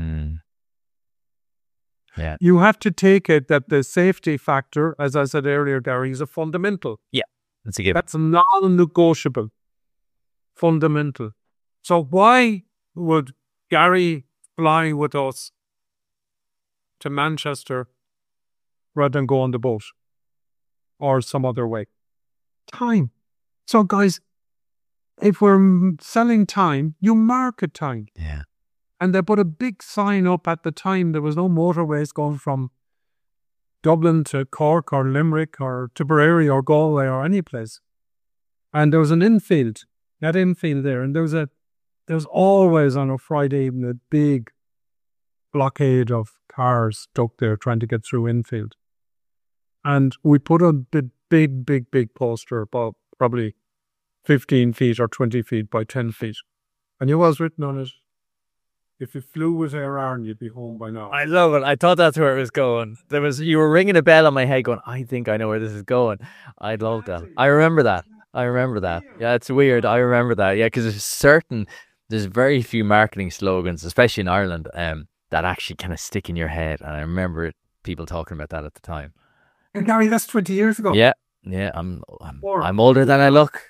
Yeah. You have to take it that the safety factor, as I said earlier, Gary, is a fundamental. Yeah. That's a given. That's non-negotiable. Fundamental. So why would Gary fly with us to Manchester rather than go on the boat or some other way? Time. So guys, if we're selling time, you market time. Yeah. And they put a big sign up at the time. There was no motorways going from Dublin to Cork or Limerick or Tipperary or Galway or any place. And there was an infield there. And there was always on a Friday evening a big blockade of cars stuck there trying to get through infield. And we put a big poster about probably 15 feet or 20 feet by 10 feet. And you know what was written on it? If you flew with Air Ireland, you'd be home by now. I love it. I thought that's where it was going. You were ringing a bell on my head going, I think I know where this is going. I love that. I remember that. Yeah, it's weird. I remember that. Yeah, because there's very few marketing slogans, especially in Ireland, that actually kind of stick in your head. And I remember people talking about that at the time. And Gary, that's 20 years ago. Yeah. I'm older than I look.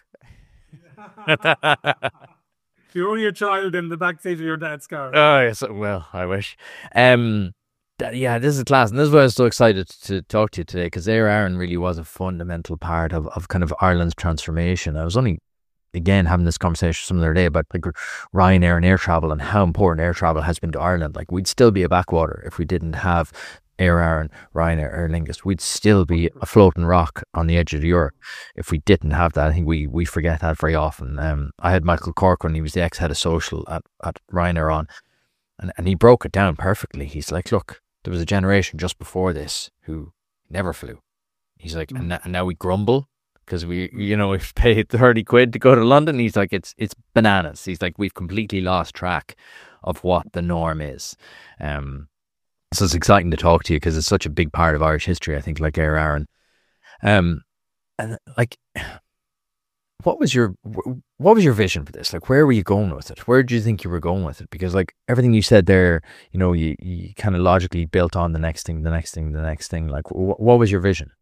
You're only a child in the backseat of your dad's car. Oh, yes. Well, I wish. This is class. And this is why I was so excited to talk to you today, because Air Ireland really was a fundamental part of kind of Ireland's transformation. I was only, again, having this conversation some other day about like Ryanair and air travel and how important air travel has been to Ireland. Like, we'd still be a backwater if we didn't have Air Ireland, Ryanair, Aer Lingus. We'd still be a floating rock on the edge of Europe if we didn't have that. I think we forget that very often. I had Michael Corcoran, he was the ex-head of social at Ryanair on, and he broke it down perfectly. He's like, look, there was a generation just before this who never flew. He's like, and now we grumble because we've paid 30 quid to go to London. He's like, it's bananas. He's like, we've completely lost track of what the norm is. So it's exciting to talk to you because it's such a big part of Irish history, I think, like Air Ireland. And like, what was your vision for this? Like, where were you going with it? Where do you think you were going with it? Because like everything you said there, you kind of logically built on the next thing. Like, what was your vision?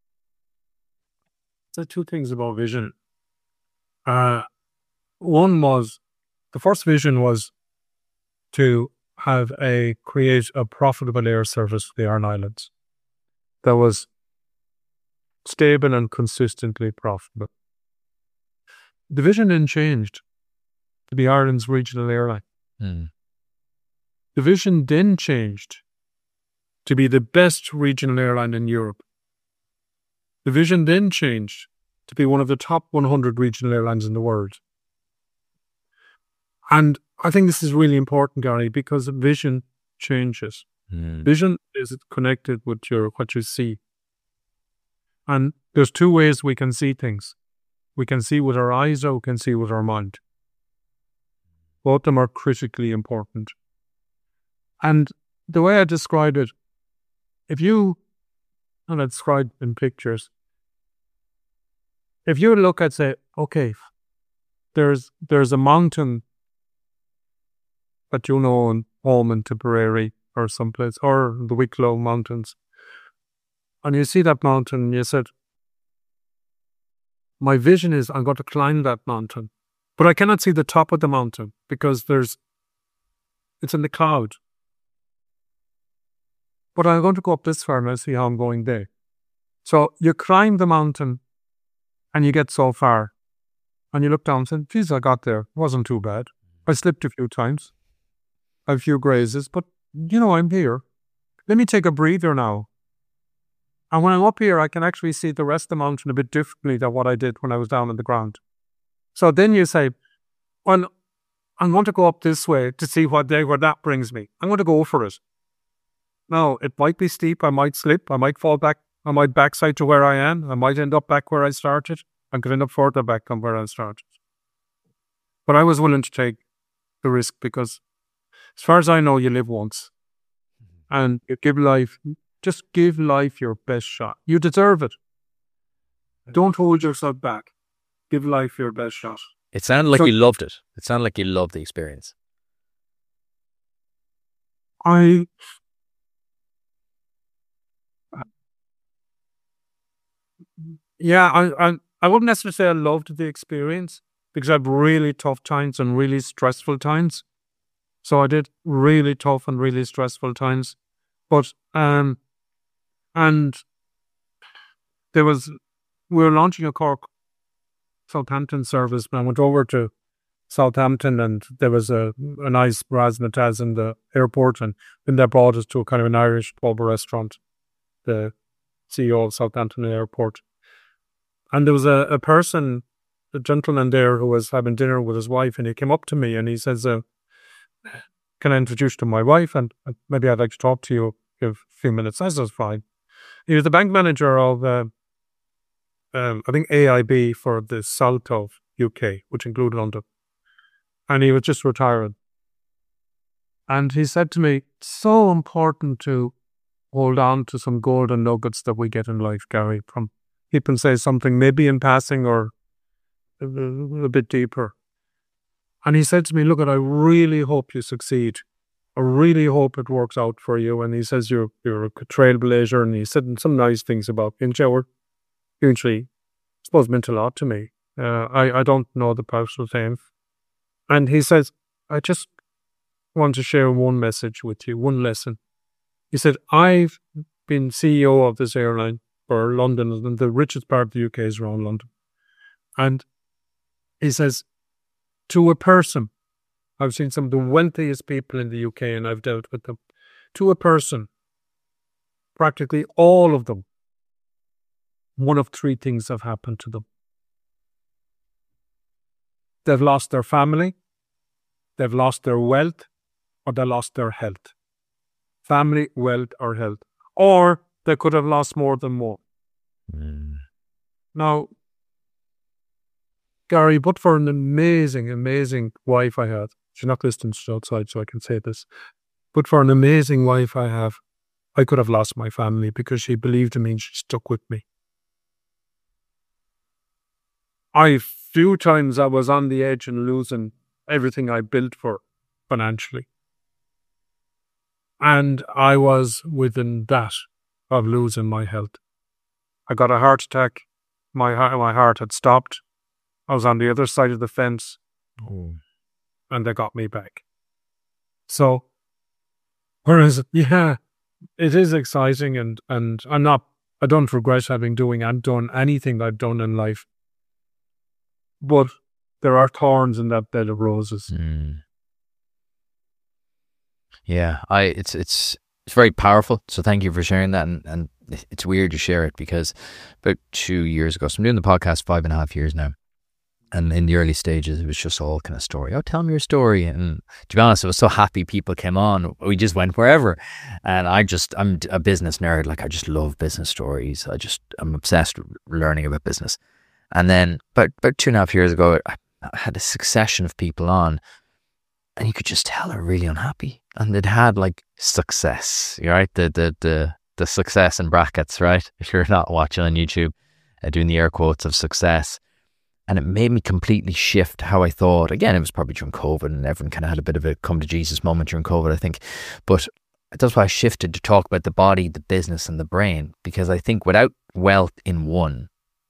So two things about vision. One was, the first vision was to create a profitable air service for the Aran Islands that was stable and consistently profitable. The vision then changed to be Ireland's regional airline. The vision then changed to be the best regional airline in Europe. The vision then changed to be one of the top 100 regional airlines in the world. And I think this is really important, Gary, because vision changes. Vision is connected with what you see. And there's two ways we can see things. We can see with our eyes or we can see with our mind. Both of them are critically important. And the way I describe it, and I describe in pictures, if you look at, say, okay, there's a mountain that in Holman, Tipperary or someplace, or the Wicklow Mountains, and you see that mountain and you said, my vision is I'm going to climb that mountain, but I cannot see the top of the mountain because it's in the cloud. But I'm going to go up this far and I'll see how I'm going there. So you climb the mountain and you get so far and you look down and say, geez, I got there. It wasn't too bad. I slipped a few times, a few grazes, but I'm here. Let me take a breather now. And when I'm up here, I can actually see the rest of the mountain a bit differently than what I did when I was down on the ground. So then you say, well, I'm going to go up this way to see where that brings me. I'm going to go for it. Now, it might be steep. I might slip. I might fall back. I might backside to where I am. I might end up back where I started. I could end up further back than where I started. But I was willing to take the risk because, as far as I know, you live once. And you just give life your best shot. You deserve it. Don't hold yourself back. Give life your best shot. It sounded like you loved it. It sounded like you loved the experience. I wouldn't necessarily say I loved the experience because I had really tough times and really stressful times. So I did really tough and really stressful times. But, and we were launching a Cork Southampton service, and I went over to Southampton and there was a nice razzmatazz in the airport, and then they brought us to a kind of an Irish pub restaurant, the CEO of Southampton Airport. And there was a gentleman there who was having dinner with his wife, and he came up to me and he says, can I introduce you to my wife? And maybe I'd like to talk to you for a few minutes. I said, fine. He was the bank manager of, I think, AIB for the south of UK, which included London. And he was just retiring. And he said to me, it's so important to hold on to some golden nuggets that we get in life, Gary, from people say something maybe in passing or a bit deeper. And he said to me, look, I really hope you succeed. I really hope it works out for you. And he says, you're a trailblazer. And he said some nice things about me, which hugely, I suppose, meant a lot to me. I don't know the personal thing. And he says, I just want to share one message with you, one lesson. He said, I've been CEO of this airline for London, and the richest part of the UK is around London. And he says, to a person, I've seen some of the wealthiest people in the UK and I've dealt with them. To a person, practically all of them, one of three things have happened to them. They've lost their family, they've lost their wealth, or they lost their health. Family, wealth, or health. Or they could have lost more than one. Now, Gary, but for an amazing, amazing wife I had, she's not listening to outside, so I can say this, but for an amazing wife I have, I could have lost my family because she believed in me and she stuck with me. Few times I was on the edge and losing everything I built for financially. And I was within that of losing my health. I got a heart attack. My heart had stopped. I was on the other side of the fence. And they got me back. So, whereas, yeah, it is exciting and I don't regret having done anything I've done in life. But there are thorns in that bed of roses. Yeah, it's very powerful. So thank you for sharing that. And it's weird to share it because about 2 years ago, so I'm doing the podcast 5.5 years now. And in the early stages, it was just all kind of story. Oh, tell me your story. And to be honest, I was so happy people came on. We just went wherever. And I'm a business nerd. Like, I just love business stories. I'm obsessed with learning about business. And then about 2.5 years ago, I had a succession of people on. And you could just tell they're really unhappy. And they'd had like success, right? The success in brackets, right? If you're not watching on YouTube, doing the air quotes of success. And it made me completely shift how I thought. Again, it was probably during COVID and everyone kind of had a bit of a come to Jesus moment during COVID, I think. But that's why I shifted to talk about the body, the business and the brain. Because I think without wealth in all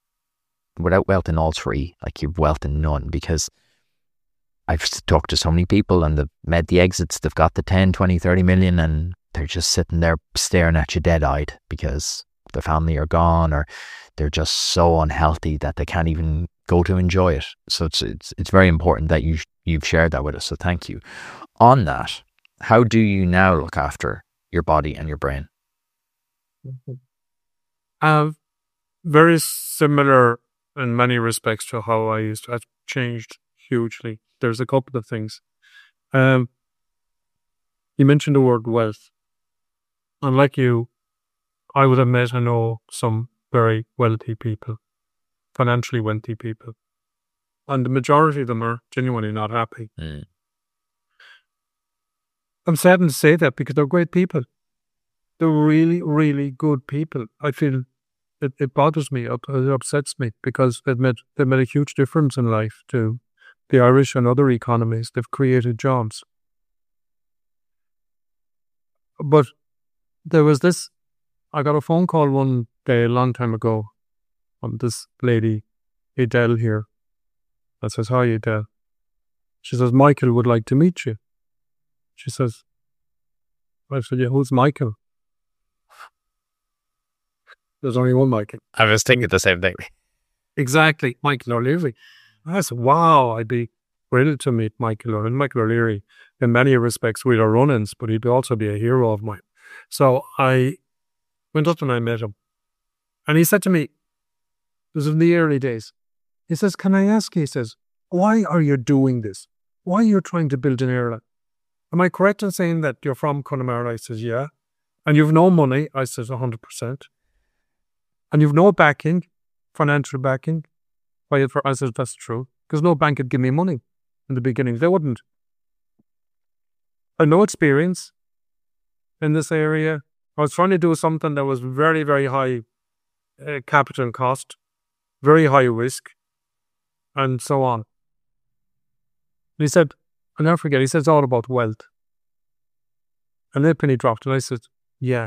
three, like you've wealth in none. Because I've talked to so many people and they've made the exits, they've got the 10, 20, 30 million and they're just sitting there staring at you dead-eyed because their family are gone or they're just so unhealthy that they can't even go to enjoy it. So it's very important that you've shared that with us. So thank you. On that, how do you now look after your body and your brain? Very similar in many respects to how I used to. I've changed hugely. There's a couple of things. You mentioned the word wealth. And like you, I would have met and know some very wealthy people, financially wealthy people. And the majority of them are genuinely not happy. I'm saddened to say that because they're great people. They're really, really good people. I feel it bothers me, it upsets me because they've made a huge difference in life to the Irish and other economies. They've created jobs. But there was this, I got a phone call one day a long time ago from this lady, Adele here. I says, hi Adele. She says, Michael would like to meet you. She says, I said, yeah, who's Michael? There's only one Michael. I was thinking the same thing. Exactly, Michael O'Leary. I said, wow, I'd be thrilled to meet Michael O'Leary. Michael O'Leary, in many respects, we'd have run-ins, but he'd also be a hero of mine. So I went up and I met him. And he said to me, it was in the early days, he says, can I ask you, he says, why are you doing this? Why are you trying to build an airline? Am I correct in saying that you're from Connemara? I says, yeah. And you've no money? I says, 100%. And you've no backing, financial backing? I said, that's true. Because no bank would give me money in the beginning. They wouldn't. had no experience in this area. I was trying to do something that was very, very high capital cost, very high risk, and so on. And he said, I'll never forget, he said, it's all about wealth. And then a penny dropped, and I said, yeah,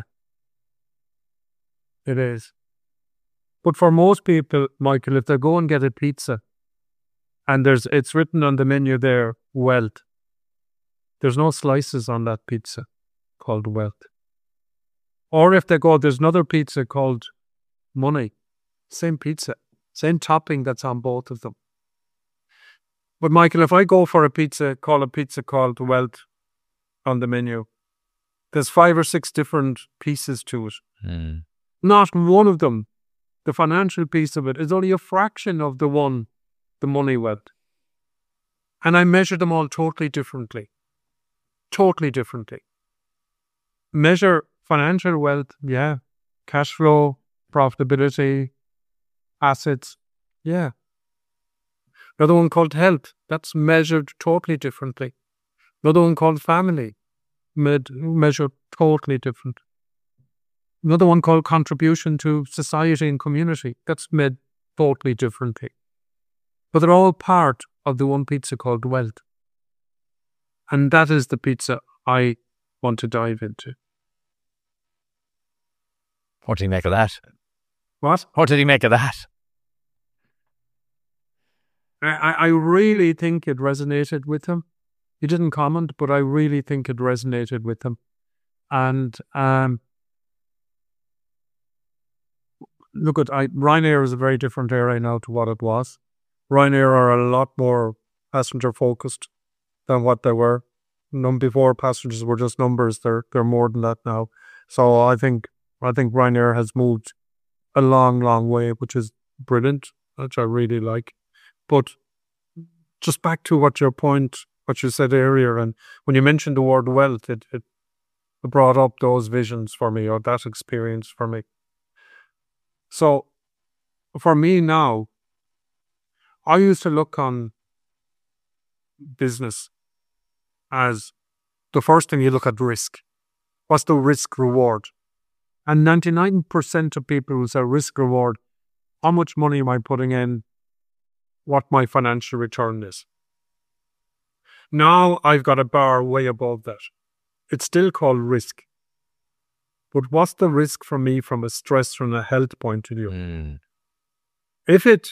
it is. But for most people, Michael, if they go and get a pizza, and it's written on the menu there, wealth, there's no slices on that pizza called wealth. Or if they go, there's another pizza called money. Same pizza, same topping that's on both of them. But Michael, if I go for a pizza called wealth on the menu, there's 5 or 6 different pieces to it. Not one of them, the financial piece of it, is only a fraction of the money wealth. And I measure them all totally differently. Totally differently. Measure financial wealth, yeah. Cash flow, profitability, assets, yeah. Another one called health, that's measured totally differently. Another one called family, measured totally different. Another one called contribution to society and community, that's made totally differently. But they're all part of the one pizza called wealth. And that is the pizza I want to dive into. What did he make of that? What? What did he make of that? I really think it resonated with him. He didn't comment, but I really think it resonated with him. And look, Ryanair is a very different area now to what it was. Ryanair are a lot more passenger focused than what they were. Before, passengers were just numbers. They're more than that now. So I think Ryanair has moved a long, long way, which is brilliant, which I really like. But just back to what you said earlier, and when you mentioned the word wealth, it brought up those visions for me, or that experience for me. So for me now, I used to look on business as the first thing you look at risk. What's the risk reward? And 99% of people will say risk reward, how much money am I putting in? What my financial return is. Now I've got a bar way above that. It's still called risk. But what's the risk for me from a stress, from a health point of view? If it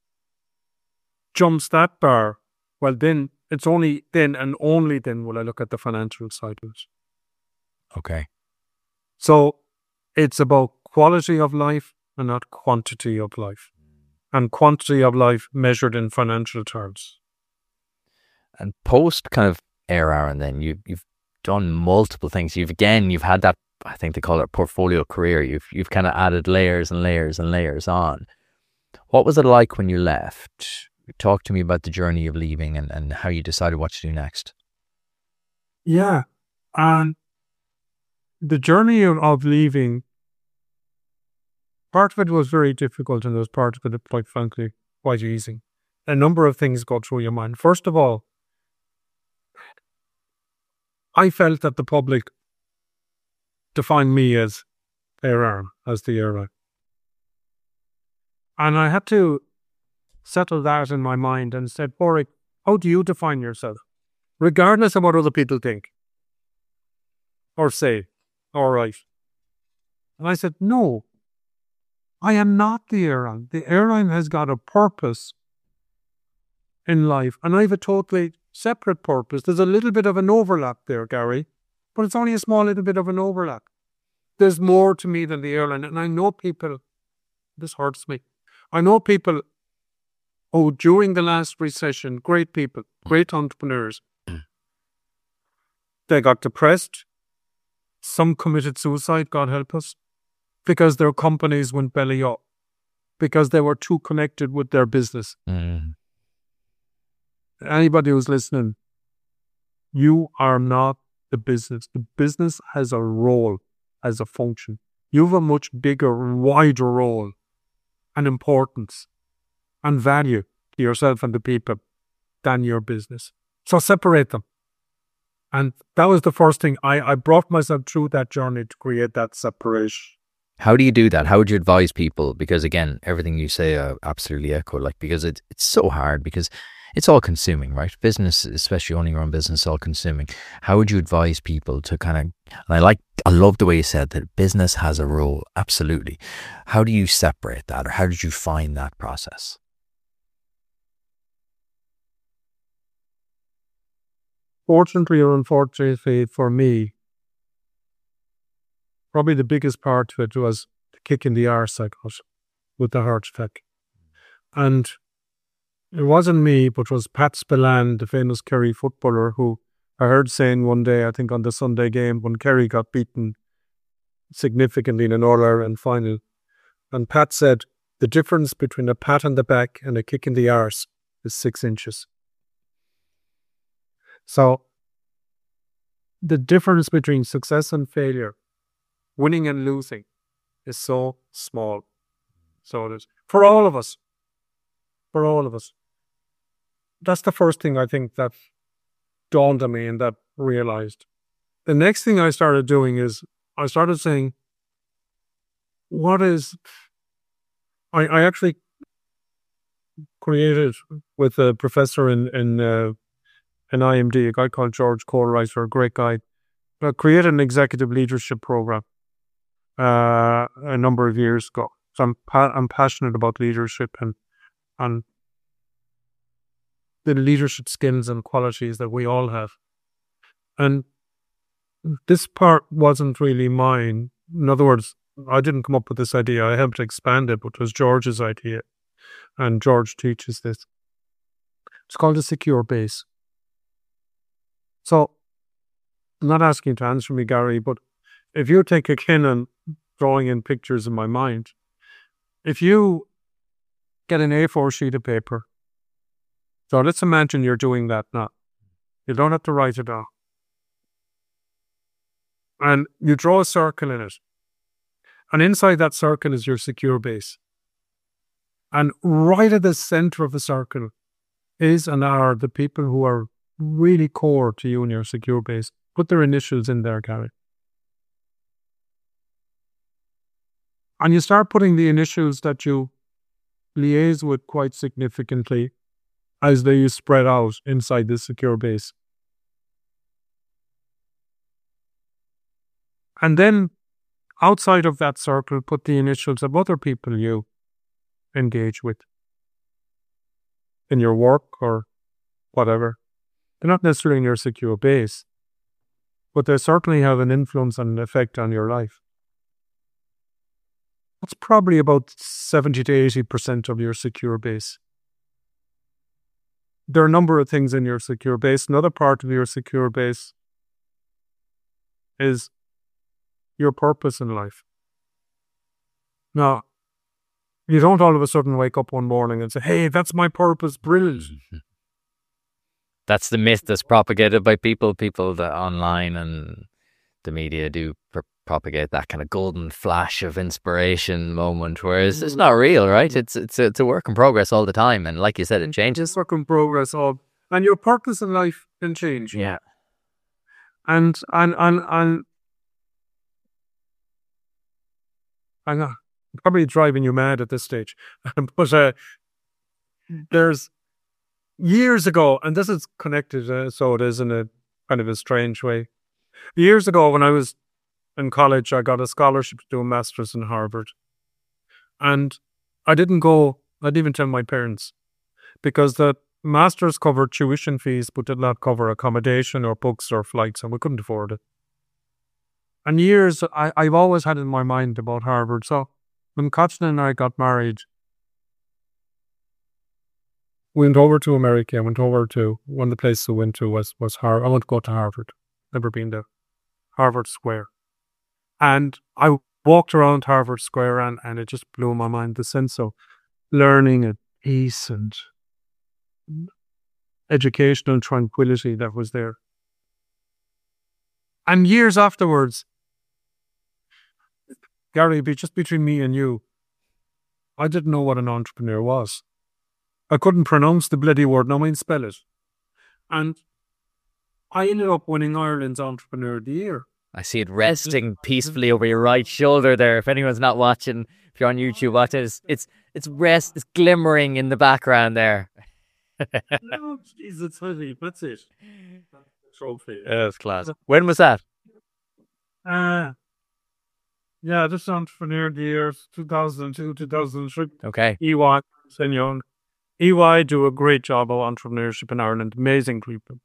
jumps that bar, well then, it's only then and only then will I look at the financial side of it. Okay. So it's about quality of life and not quantity of life. And quantity of life measured in financial terms. And post kind of Aaron, then you've done multiple things. You've had that, I think they call it, portfolio career. You've kind of added layers and layers and layers on. What was it like when you left? Talk to me about the journey of leaving and how you decided what to do next. Yeah, and the journey of leaving, part of it was very difficult, and there was part of it, quite frankly, quite easy. A number of things go through your mind. First of all, I felt that the public defined me as Aaron, as the airline. And I had to settle that in my mind and said, Padraig, how do you define yourself? Regardless of what other people think or say or write. And I said, no, I am not the airline. The airline has got a purpose in life, and I have a totally separate purpose. There's a little bit of an overlap there, Gary, but it's only a small little bit of an overlap. There's more to me than the airline, and I know people, this hurts me, I know people who during the last recession, great people, great entrepreneurs, they got depressed, some committed suicide, God help us, because their companies went belly up, because they were too connected with their business. Anybody who's listening, you are not the business. The business has a role, has a function. You have a much bigger, wider role and importance and value to yourself and the people than your business. So separate them And that was the first thing. I brought myself through that journey to create that separation. How do you do that? How would you advise people? Because again, everything you say, I absolutely echo. Like, because it's so hard, because it's all consuming, right? Business, especially owning your own business, all consuming. How would you advise people to kind of? And I love the way you said that business has a role. Absolutely. How do you separate that, or how did you find that process? Fortunately or unfortunately for me, probably the biggest part of it was the kick in the arse I got with the heart attack. And it wasn't me, but it was Pat Spillane, the famous Kerry footballer, who I heard saying one day, I think on the Sunday game, when Kerry got beaten significantly in an All-Ireland final. And Pat said, the difference between a pat on the back and a kick in the arse is 6 inches. So the difference between success and failure, winning and losing, is so small. So it is. For all of us. For all of us. That's the first thing I think that dawned on me and that realized. The next thing I started doing is I started saying, I actually created with a professor in IMD, a guy called George Kohlreiter, a great guy, created an executive leadership program a number of years ago. So I'm passionate about leadership and the leadership skills and qualities that we all have. And this part wasn't really mine. In other words, I didn't come up with this idea. I helped expand it, but it was George's idea. And George teaches this. It's called a secure base. So I'm not asking you to answer me, Gary, but if you take a Canon drawing in pictures in my mind, if you get an A4 sheet of paper, so let's imagine you're doing that now. You don't have to write it down. And you draw a circle in it. And inside that circle is your secure base. And right at the center of the circle is and are the people who are really core to you and your secure base. Put their initials in there, Gary. And you start putting the initials that you liaise with quite significantly as they spread out inside the secure base. And then outside of that circle, put the initials of other people you engage with in your work or whatever. They're not necessarily in your secure base, but they certainly have an influence and an effect on your life. That's probably about 70 to 80% of your secure base. There are a number of things in your secure base. Another part of your secure base is your purpose in life. Now, you don't all of a sudden wake up one morning and say, hey, that's my purpose, brilliant. That's the myth that's propagated by people that online and the media do propagate that kind of golden flash of inspiration moment, whereas it's not real, right? It's a work in progress all the time, and like you said, it changes. It's work in progress, and your purpose in life can change. Yeah, and I'm probably driving you mad at this stage, but there's years ago, and this is connected, so it is in a kind of a strange way. Years ago, when I was in college, I got a scholarship to do a master's in Harvard. And I didn't even tell my parents, because the master's covered tuition fees, but did not cover accommodation or books or flights, and we couldn't afford it. And years, I've always had in my mind about Harvard. So when Katrina and I got married, we went over to America. I went over to one of the places we went to was Harvard. I want to go to Harvard. Never been there. Harvard Square. And I walked around Harvard Square and it just blew my mind, the sense of learning and peace and educational tranquility that was there. And years afterwards, Gary, just between me and you, I didn't know what an entrepreneur was. I couldn't pronounce the bloody word, no, I mean spell it. And I ended up winning Ireland's Entrepreneur of the Year. I see it resting peacefully over your right shoulder there. If anyone's not watching, if you're on YouTube, watch it. It's glimmering in the background there. No, jeez, it's heavy. That's it. That's the trophy. Yeah, it's class. When was that? Yeah, this Entrepreneur of the Year, 2002, 2003. Okay. EY, St. Young. EY do a great job of entrepreneurship in Ireland. Amazing people.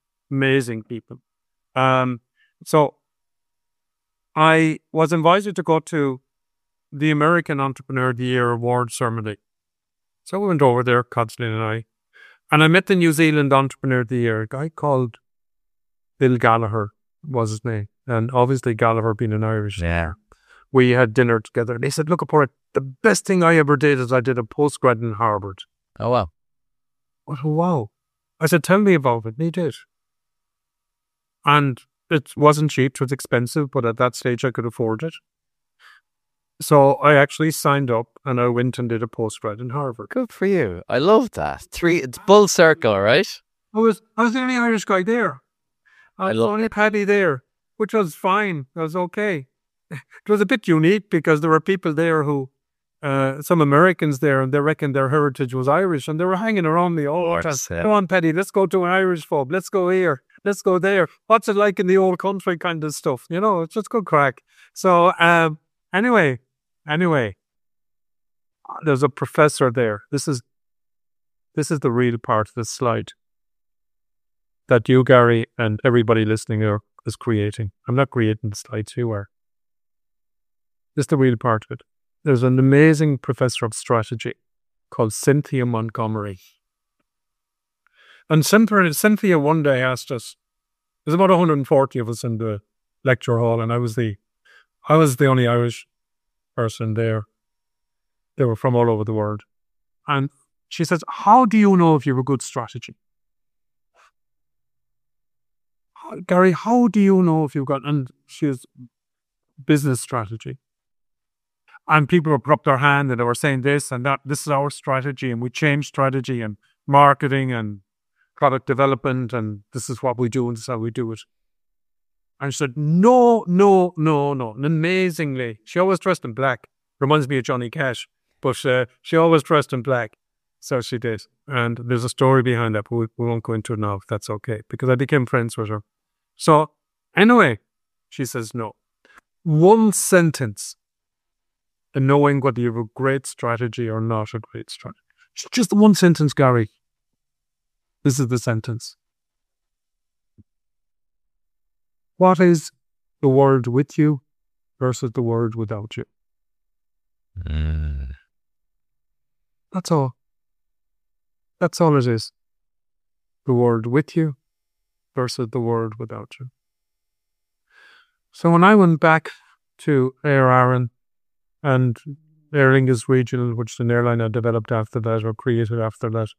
So I was invited to go to the American Entrepreneur of the Year award ceremony. So we went over there, Codslin and I met the New Zealand Entrepreneur of the Year, a guy called Bill Gallagher was his name. And obviously Gallagher being an Irish. Yeah. We had dinner together. They said, look, Padraig, the best thing I ever did is I did a postgrad in Harvard. Oh, wow. I said, wow. I said, tell me about it. And he did. And it wasn't cheap. It was expensive, but at that stage I could afford it. So I actually signed up and I went and did a postgrad in Harvard. Good for you. I love that. It's full circle, right? I was the only Irish guy there. I was the only Paddy there, which was fine. It was okay. It was a bit unique because there were people there who, some Americans there, and they reckoned their heritage was Irish, and they were hanging around me all the time. Yeah. Come on, Paddy, let's go to an Irish pub. Let's go here. Let's go there. What's it like in the old country kind of stuff? You know, it's just good crack. So, anyway, there's a professor there. This is the real part of this slide that you, Gary, and everybody listening is creating. I'm not creating the slides, you are. This is the real part of it. There's an amazing professor of strategy called Cynthia Montgomery. And Cynthia one day asked us, there's about 140 of us in the lecture hall, and I was the only Irish person there. They were from all over the world. And she says, how do you know if you have a good strategy? Gary, how do you know if you've got, and she has business strategy. And people would put up their hand and they were saying this and that, this is our strategy, and we change strategy and marketing and product development, and this is what we do and this is how we do it. And she said, no. And amazingly, she always dressed in black. Reminds me of Johnny Cash, but she always dressed in black. So she did. And there's a story behind that, but we won't go into it now if that's okay, because I became friends with her. So anyway, she says no. One sentence in knowing whether you have a great strategy or not a great strategy. Just one sentence, Gary. This is the sentence. What is the world with you versus the world without you? That's all. That's all it is. The world with you versus the world without you. So when I went back to Air Aran and Aer Lingus Regional, which is an airline I developed after that or created after that,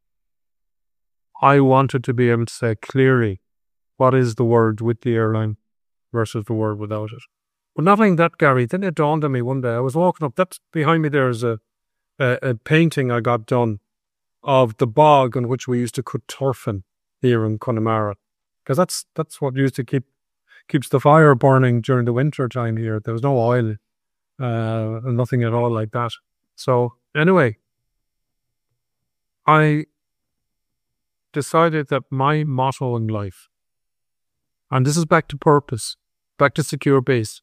I wanted to be able to say clearly what is the world with the airline versus the world without it. But not only that, Gary, then it dawned on me one day. I was walking up, that's behind me there is a painting I got done of the bog on which we used to cut turfing here in Connemara. Because that's what used to keeps the fire burning during the winter time here. There was no oil, nothing at all like that. So anyway, I decided that my motto in life, and this is back to purpose, back to secure base.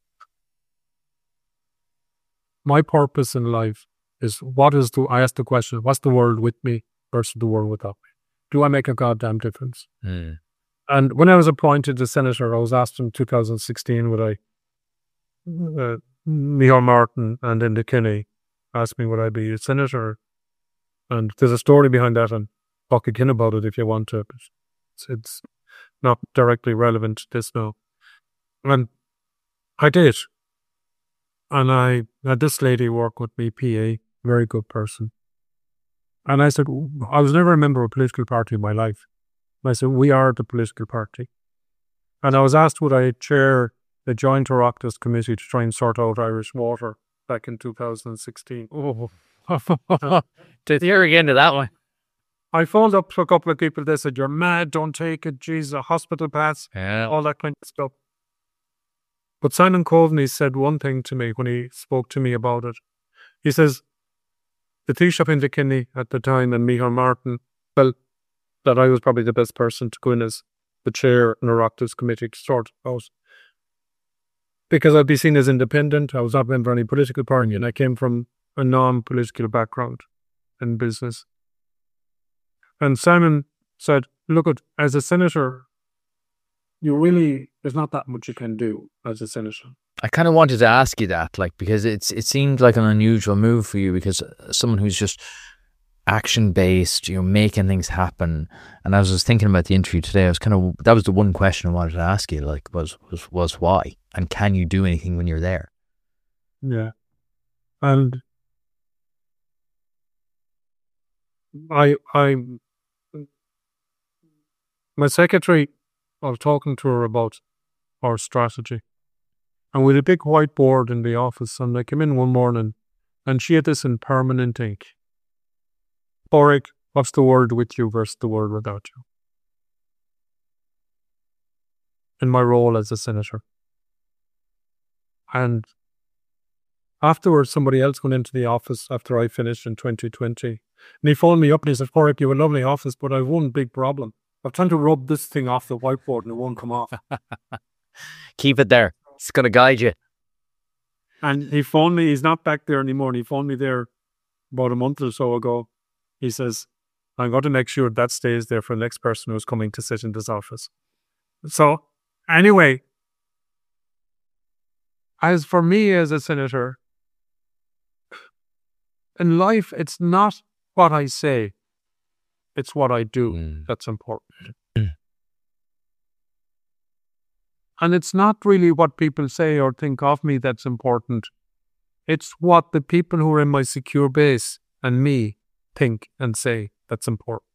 My purpose in life is I ask the question, what's the world with me versus the world without me? Do I make a goddamn difference? And when I was appointed as senator, I was asked in 2016, would I, Micheál Martin and Enda Kenny asked me would I be a senator? And there's a story behind that, and talk again about it if you want to. It's not directly relevant to this now. And I did. And I had this lady work with me, PA, very good person. And I said, I was never a member of a political party in my life. And I said, we are the political party. And I was asked would I chair the Joint Oireachtas Committee to try and sort out Irish water back in 2016. To hear again to that one. I phoned up to a couple of people. They said, "You're mad. Don't take it. Geez, a hospital pass, all that kind of stuff." But Simon Coveney said one thing to me when he spoke to me about it. He says, the Taoiseach in the Kinney at the time and Micheál Martin felt that I was probably the best person to go in as the chair in a Oireachtas committee to sort it out. Because I'd be seen as independent. I was not a member of any political party, and I came from a non-political background in business. And Simon said, look, as a senator, there's not that much you can do as a senator. I kind of wanted to ask you that, because it seemed like an unusual move for you, because someone who's just action-based, making things happen. And as I was thinking about the interview today, that was the one question I wanted to ask you, was why? And can you do anything when you're there? Yeah. And my secretary, I was talking to her about our strategy. And we had a big whiteboard in the office, and I came in one morning and she had this in permanent ink. Pádraig, what's the word with you versus the word without you? In my role as a senator. And afterwards, somebody else went into the office after I finished in 2020. And he phoned me up and he said, Pádraig, you have a lovely office, but I have one big problem. I'm trying to rub this thing off the whiteboard and it won't come off. Keep it there. It's going to guide you. And he phoned me. He's not back there anymore. And he phoned me there about a month or so ago. He says, I'm going to make sure that stays there for the next person who's coming to sit in this office. So anyway, as for me as a senator, in life, it's not what I say. It's what I do that's important. And it's not really what people say or think of me that's important. It's what the people who are in my secure base and me think and say that's important.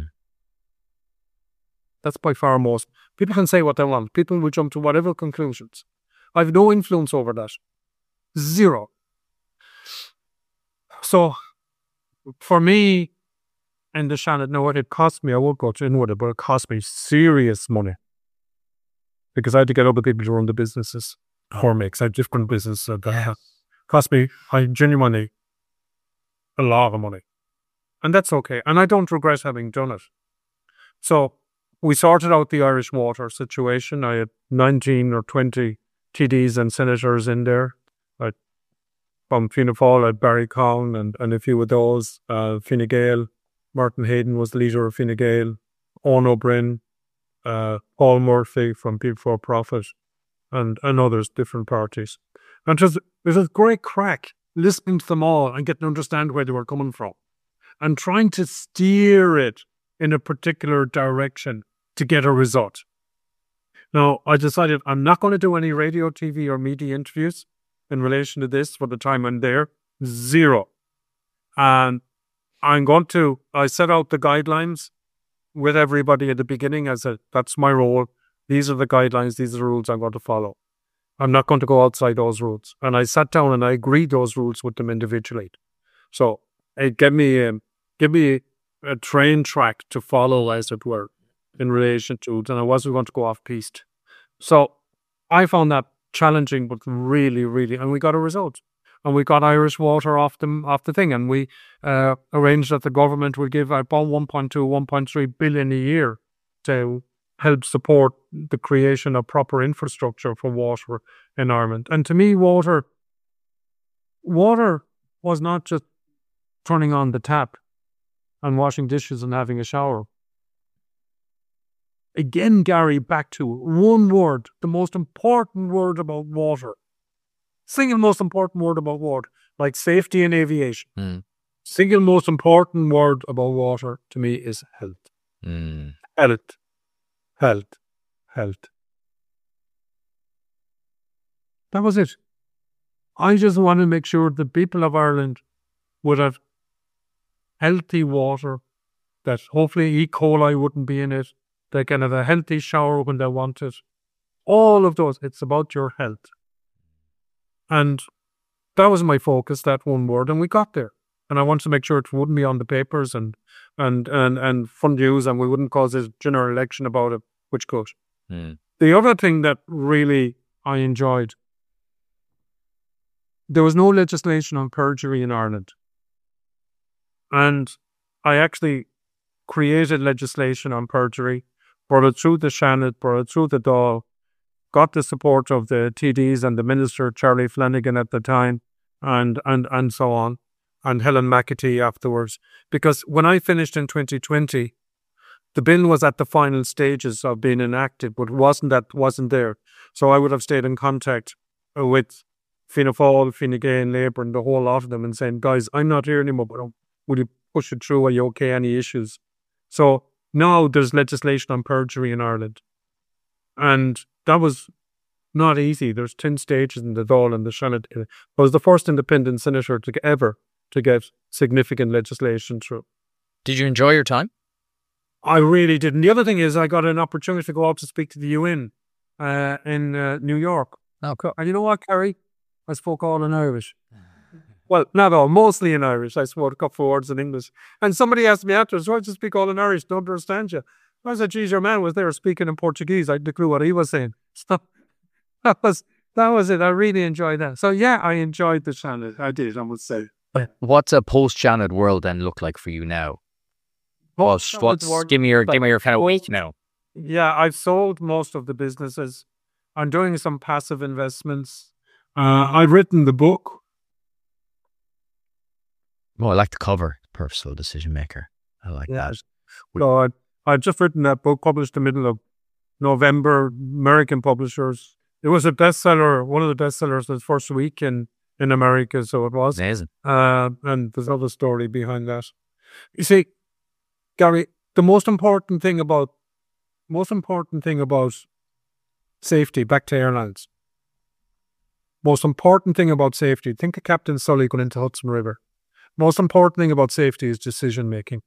That's by far most. People can say what they want. People will jump to whatever conclusions. I have no influence over that. Zero. So, for me, and the Shannon, no, what it cost me, I won't go in with it, but it cost me serious money. Because I had to get other people to run the businesses for me, because I had different businesses. That cost me, genuinely, a lot of money. And that's okay. And I don't regret having done it. So, we sorted out the Irish water situation. I had 19 or 20 TDs and senators in there. From Fianna Fáil, I had Barry Cowan and a few of those. Fine Gael, Martin Hayden was the leader of Fine Gael. Owen O'Brien, Paul Murphy from People for Profit, and others, different parties. And it was a great crack listening to them all and getting to understand where they were coming from and trying to steer it in a particular direction to get a result. Now, I decided I'm not going to do any radio, TV, or media interviews in relation to this for the time I'm there. Zero. And I set out the guidelines with everybody at the beginning. I said, that's my role. These are the guidelines. These are the rules I'm going to follow. I'm not going to go outside those rules. And I sat down and I agreed those rules with them individually. So it gave me a train track to follow, as it were, in relation to it. And I wasn't going to go off piste. So I found that challenging, but really, really, and we got a result. And we got Irish water off the thing. And we arranged that the government would give about 1.2, 1.3 billion a year to help support the creation of proper infrastructure for water in Ireland. And to me, water was not just turning on the tap and washing dishes and having a shower. Again, Gary, back to one word, the most important word about water. Single most important word about water, like safety in aviation. Single most important word about water to me is health. Health. That was it. I just want to make sure the people of Ireland would have healthy water, that hopefully E. coli wouldn't be in it. They can have a healthy shower when they want it. All of those, it's about your health. And that was my focus, that one word, and we got there. And I wanted to make sure it wouldn't be on the papers and fun news, and we wouldn't cause a general election about it, which could. The other thing that really I enjoyed, there was no legislation on perjury in Ireland. And I actually created legislation on perjury, brought it through the Seanad, brought it through the Dáil, got the support of the TDs and the Minister, Charlie Flanagan at the time, and so on, and Helen McAtee afterwards. Because when I finished in 2020, the bill was at the final stages of being enacted, but wasn't there. So I would have stayed in contact with Fianna Fáil, Fine Gael, Labour, and the whole lot of them, and saying, guys, I'm not here anymore, but will you push it through? Are you okay? Any issues? So now there's legislation on perjury in Ireland. And that was not easy. There's 10 stages in the Dáil and the Seanad. I was the first independent senator to get significant legislation through. Did you enjoy your time? I really did. And the other thing is I got an opportunity to go out to speak to the UN in New York. Oh, cool. And you know what, Kerry? I spoke all in Irish. Well, not all, mostly in Irish. I spoke a couple of words in English. And somebody asked me afterwards, why did you speak all in Irish? Don't understand you. I said, geez, your man was there speaking in Portuguese. I had no clue what he was saying. So that was it. I really enjoyed that. So yeah, I enjoyed the Seanad. I did, I would say. What's a post-Seanad world then look like for you now? Give me your kind of week now. Yeah, I've sold most of the businesses. I'm doing some passive investments. I've written the book. Oh, I like the cover. Purposeful Decision Maker. I like that. So I've just written that book, published in the middle of November, American publishers. It was a bestseller, one of the bestsellers the first week in America, so it was. Amazing. And there's another story behind that. You see, Gary, the most important thing about safety, back to airlines. Most important thing about safety, think of Captain Sully going into Hudson River. Most important thing about safety is decision making.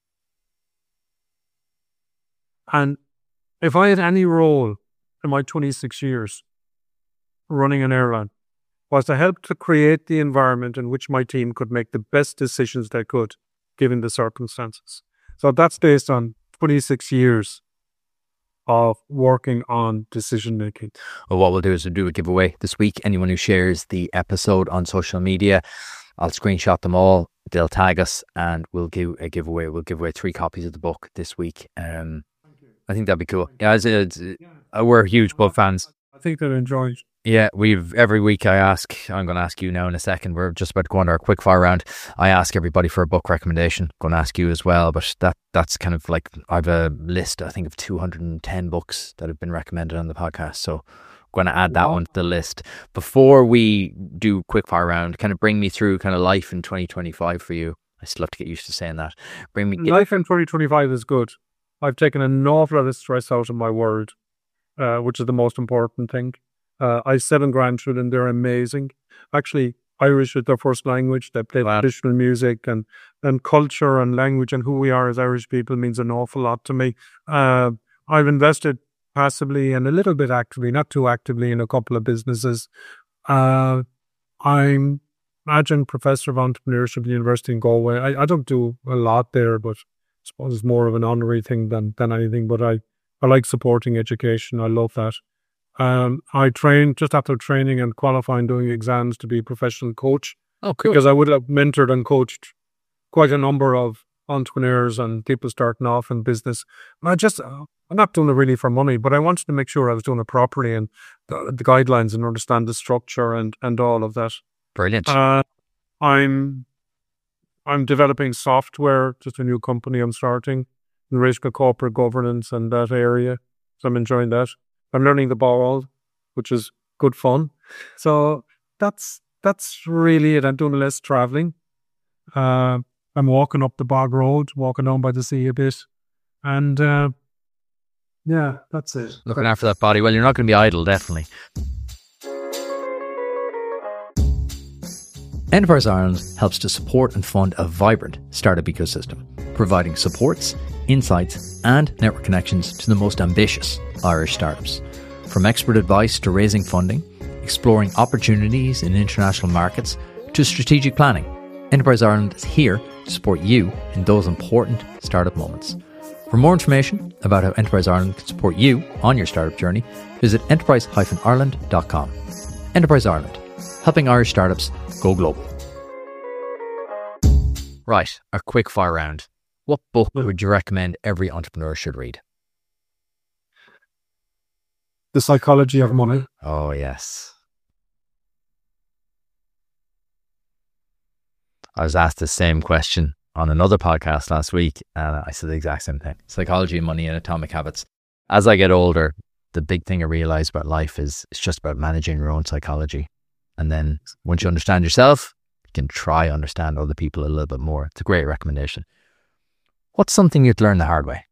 And if I had any role in my 26 years running an airline, was to help to create the environment in which my team could make the best decisions they could, given the circumstances. So that's based on 26 years of working on decision making. Well, what we'll do is we'll do a giveaway this week. Anyone who shares the episode on social media, I'll screenshot them all. They'll tag us and we'll give a giveaway. We'll give away 3 copies of the book this week. I think that'd be cool. Yeah, we're huge book fans. I think they'll enjoy it. Yeah, every week I'm going to ask you now in a second, we're just about to go on our quick fire round. I ask everybody for a book recommendation. I'm going to ask you as well, but that's kind of like, I've a list, I think, of 210 books that have been recommended on the podcast. So I'm going to add that one to the list. Before we do quick fire round, kind of bring me through kind of life in 2025 for you. I still have to get used to saying that. Life in 2025 is good. I've taken an awful lot of stress out of my world, which is the most important thing. I have 7 grandchildren. They're amazing. Actually, Irish is their first language. They play traditional music and culture and language and who we are as Irish people means an awful lot to me. I've invested passively and a little bit actively, not too actively, in a couple of businesses. I'm adjunct professor of entrepreneurship at the University in Galway. I don't do a lot there, but I suppose it's more of an honorary thing than anything. But I like supporting education. I love that. I trained just after training and qualifying, doing exams to be a professional coach. Oh, cool. Because I would have mentored and coached quite a number of entrepreneurs and people starting off in business. I'm not doing it really for money, but I wanted to make sure I was doing it properly and the guidelines and understand the structure and all of that. Brilliant. I'm developing software, just a new company I'm starting in risk of corporate governance and that area. So I'm enjoying that. I'm learning the ball, which is good fun. So that's really it. I'm doing less traveling. I'm walking up the bog road, walking down by the sea a bit. And yeah, that's it. Looking after that body. Well, you're not going to be idle, definitely. Enterprise Ireland helps to support and fund a vibrant startup ecosystem, providing supports, insights and network connections to the most ambitious Irish startups. From expert advice to raising funding, exploring opportunities in international markets to strategic planning, Enterprise Ireland is here to support you in those important startup moments. For more information about how Enterprise Ireland can support you on your startup journey, visit enterprise-ireland.com. Enterprise Ireland, helping Irish startups go global. Right, a quick fire round. What book would you recommend every entrepreneur should read? The Psychology of Money. Oh, yes. I was asked the same question on another podcast last week, and I said the exact same thing. Psychology of Money and Atomic Habits. As I get older, the big thing I realize about life is it's just about managing your own psychology. And then once you understand yourself, you can try understand other people a little bit more. It's a great recommendation. What's something you'd learn the hard way?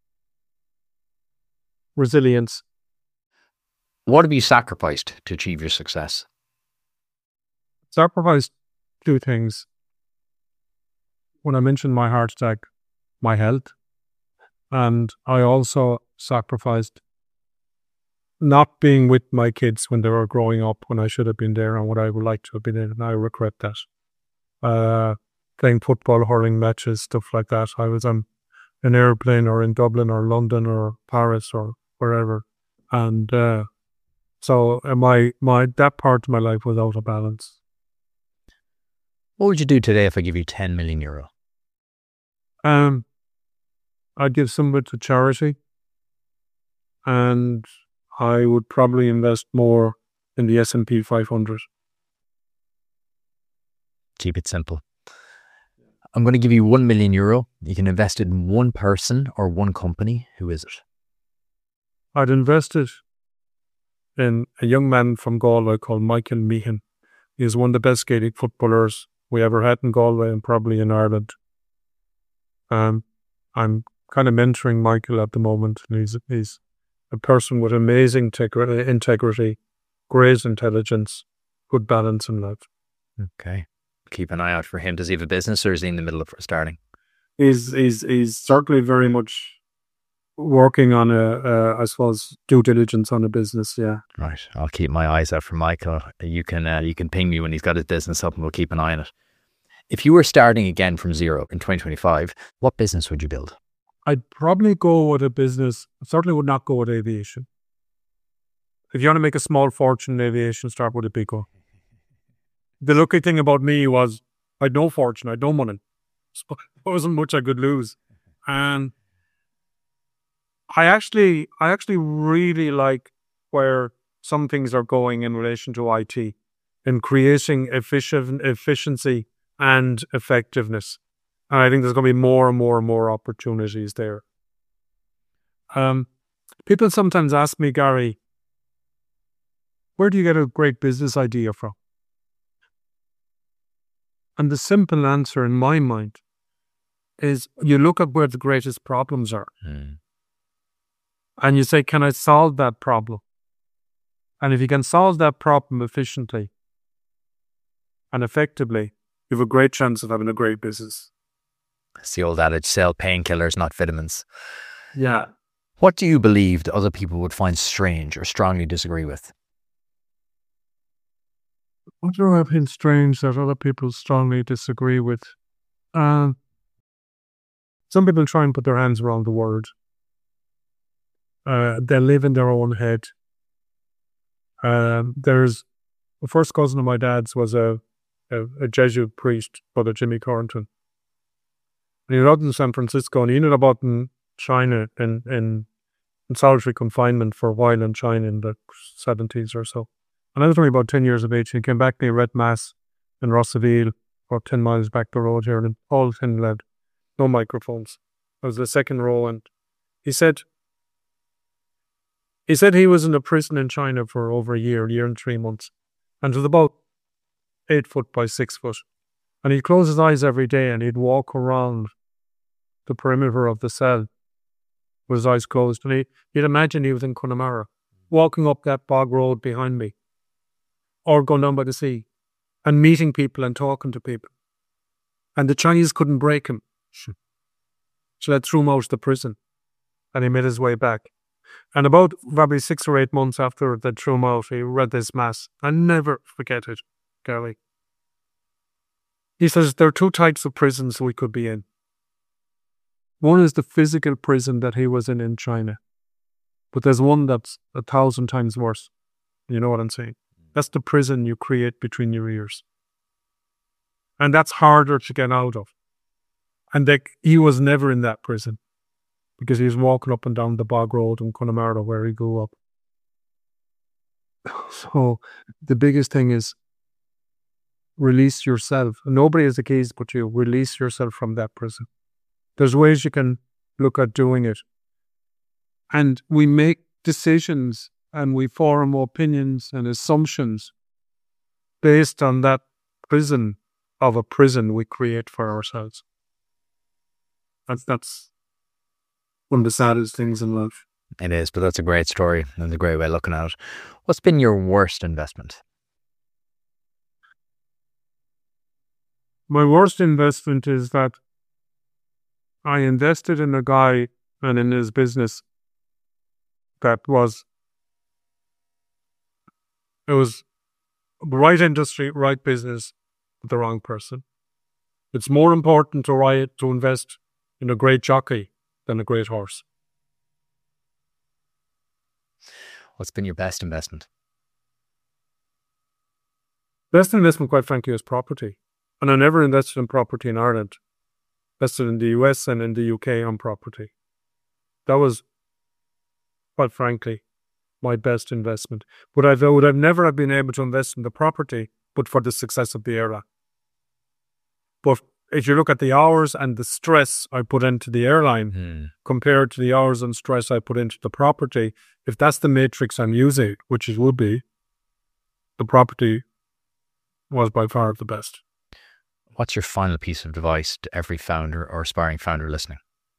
Resilience. What have you sacrificed to achieve your success? Sacrificed two things. When I mentioned my heart attack, my health, and I also sacrificed not being with my kids when they were growing up, when I should have been there and what I would like to have been in, and I regret that. Playing football, hurling matches, stuff like that. I was on an airplane or in Dublin or London or Paris or wherever, and so that part of my life was out of balance. What would you do today if I give you 10 million euro? I'd give some of it to charity, and I would probably invest more in the S&P 500. Keep it simple. I'm going to give you 1 million euro. You can invest it in one person or one company. Who is it? I'd invested in a young man from Galway called Michael Meehan. He is one of the best Gaelic footballers we ever had in Galway and probably in Ireland. I'm kind of mentoring Michael at the moment, and he's a person with amazing integrity, great intelligence, good balance in life. Okay. Keep an eye out for him. Does he have a business, or is he in the middle of starting? He's certainly very much working on I suppose, due diligence on a business. Yeah. Right. I'll keep my eyes out for Michael. You can ping me when he's got his business up, and we'll keep an eye on it. If you were starting again from zero in 2025, what business would you build? I'd probably go with a business. I certainly would not go with aviation. If you want to make a small fortune in aviation, start with a big one. The lucky thing about me was I had no fortune, I had no money. So there wasn't much I could lose. And I actually really like where some things are going in relation to IT, in creating efficiency and effectiveness. And I think there's going to be more and more and more opportunities there. People sometimes ask me, Gary, where do you get a great business idea from? And the simple answer in my mind is you look at where the greatest problems are. And you say, can I solve that problem? And if you can solve that problem efficiently and effectively, you have a great chance of having a great business. It's the old adage, sell painkillers, not vitamins. Yeah. What do you believe that other people would find strange or strongly disagree with? What do I find strange that other people strongly disagree with? Some people try and put their hands around the word. They live in their own head. There's the first cousin of my dad's was a Jesuit priest, Brother Jimmy Corrington. And he lived in San Francisco, and he ended up out in China in solitary confinement for a while in China in the 70s or so. And I was only about 10 years of age. He came back and he read Mass in Rossaville, about 10 miles back the road here, and all thin lead, no microphones. I was the second row, and he said he was in a prison in China for over a year and 3 months, and it was about 8 foot by 6 foot. And he'd close his eyes every day and he'd walk around the perimeter of the cell with his eyes closed. And he'd imagine he was in Connemara, walking up that bog road behind me, or going down by the sea, and meeting people and talking to people. And the Chinese couldn't break him. So they threw him out of the prison, and he made his way back. And about probably 6 or 8 months after they threw him out, he read this Mass. I never forget it, Gary. He says there are two types of prisons we could be in. One is the physical prison that he was in China. But there's one that's 1,000 times worse. You know what I'm saying? That's the prison you create between your ears. And that's harder to get out of. And he was never in that prison because he was walking up and down the bog road in Connemara where he grew up. So the biggest thing is release yourself. Nobody has the keys but you. Release yourself from that prison. There's ways you can look at doing it. And we make decisions and we form opinions and assumptions based on that prison of a prison we create for ourselves. That's one of the saddest things in life. It is, but that's a great story and a great way of looking at it. What's been your worst investment? My worst investment is that I invested in a guy and in his business that was the right industry, right business, with the wrong person. It's more important to invest in a great jockey than a great horse. What's been your best investment? Best investment, quite frankly, is property. And I never invested in property in Ireland. Invested in the US and in the UK on property. That was, quite frankly, my best investment. But I would have never have been able to invest in the property but for the success of the airline. But if you look at the hours and the stress I put into the airline compared to the hours and stress I put into the property, if that's the matrix I'm using, which it would be, the property was by far the best. What's your final piece of advice to every founder or aspiring founder listening?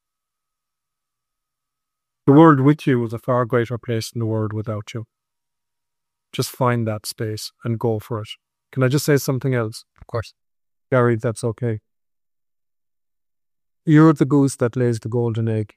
The world with you is a far greater place than the world without you. Just find that space and go for it. Can I just say something else? Of course. Gary, that's okay. You're the goose that lays the golden egg.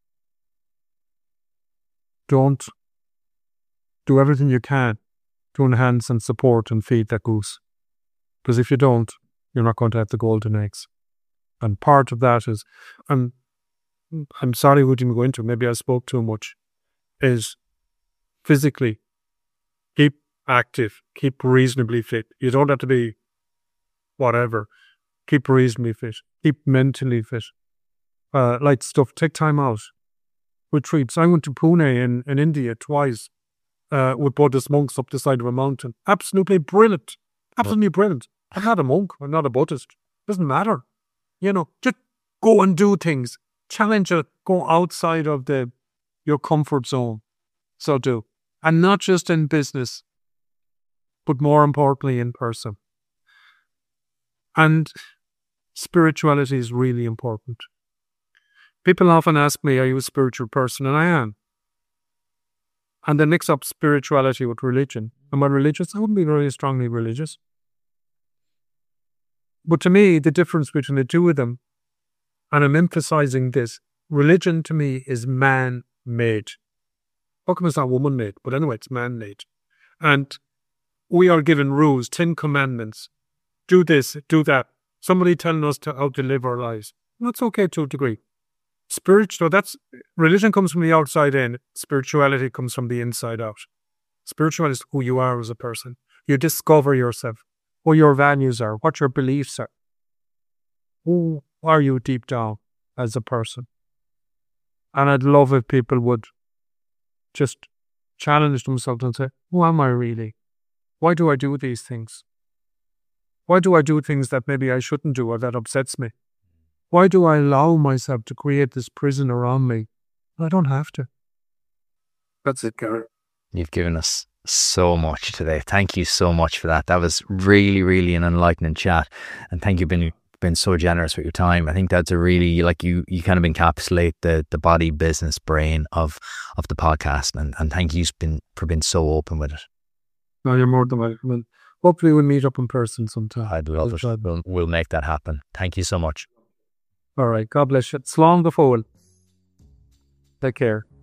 Don't do everything you can to enhance and support and feed that goose. Because if you don't, you're not going to have the golden eggs. And part of that is, I'm sorry we didn't go into, maybe I spoke too much, is physically keep active, keep reasonably fit. You don't have to be whatever. Keep reasonably fit. Keep mentally fit. Light stuff. Take time out. Retreats. I went to Pune in India twice with Buddhist monks up the side of a mountain. Absolutely brilliant. Absolutely brilliant. I'm not a monk. I'm not a Buddhist. Doesn't matter. You know, just go and do things. Challenge it. Go outside of your comfort zone. So do. And not just in business, but more importantly in person. And spirituality is really important. People often ask me, are you a spiritual person? And I am. And they mix up spirituality with religion. Am I religious? I wouldn't be really strongly religious. But to me, the difference between the two of them, and I'm emphasizing this, religion to me is man-made. How come it's not woman-made? But anyway, it's man-made. And we are given rules, 10 commandments. Do this, do that. Somebody telling us how to live our lives. That's okay to a degree. Religion comes from the outside in. Spirituality comes from the inside out. Spirituality is who you are as a person. You discover yourself, what your values are, what your beliefs are. Who are you deep down as a person? And I'd love if people would just challenge themselves and say, who am I really? Why do I do these things? Why do I do things that maybe I shouldn't do or that upsets me? Why do I allow myself to create this prison around me? I don't have to. That's it, Gary. You've given us so much today. Thank you so much for that. That was really, really an enlightening chat. And thank you for been so generous with your time. I think that's a really, you kind of encapsulate the body, business, brain of the podcast. And thank you for being so open with it. No, you're more than welcome. Hopefully we'll meet up in person sometime. I'd love it. We'll make that happen. Thank you so much. All right. God bless you. Slán go fóill. Take care.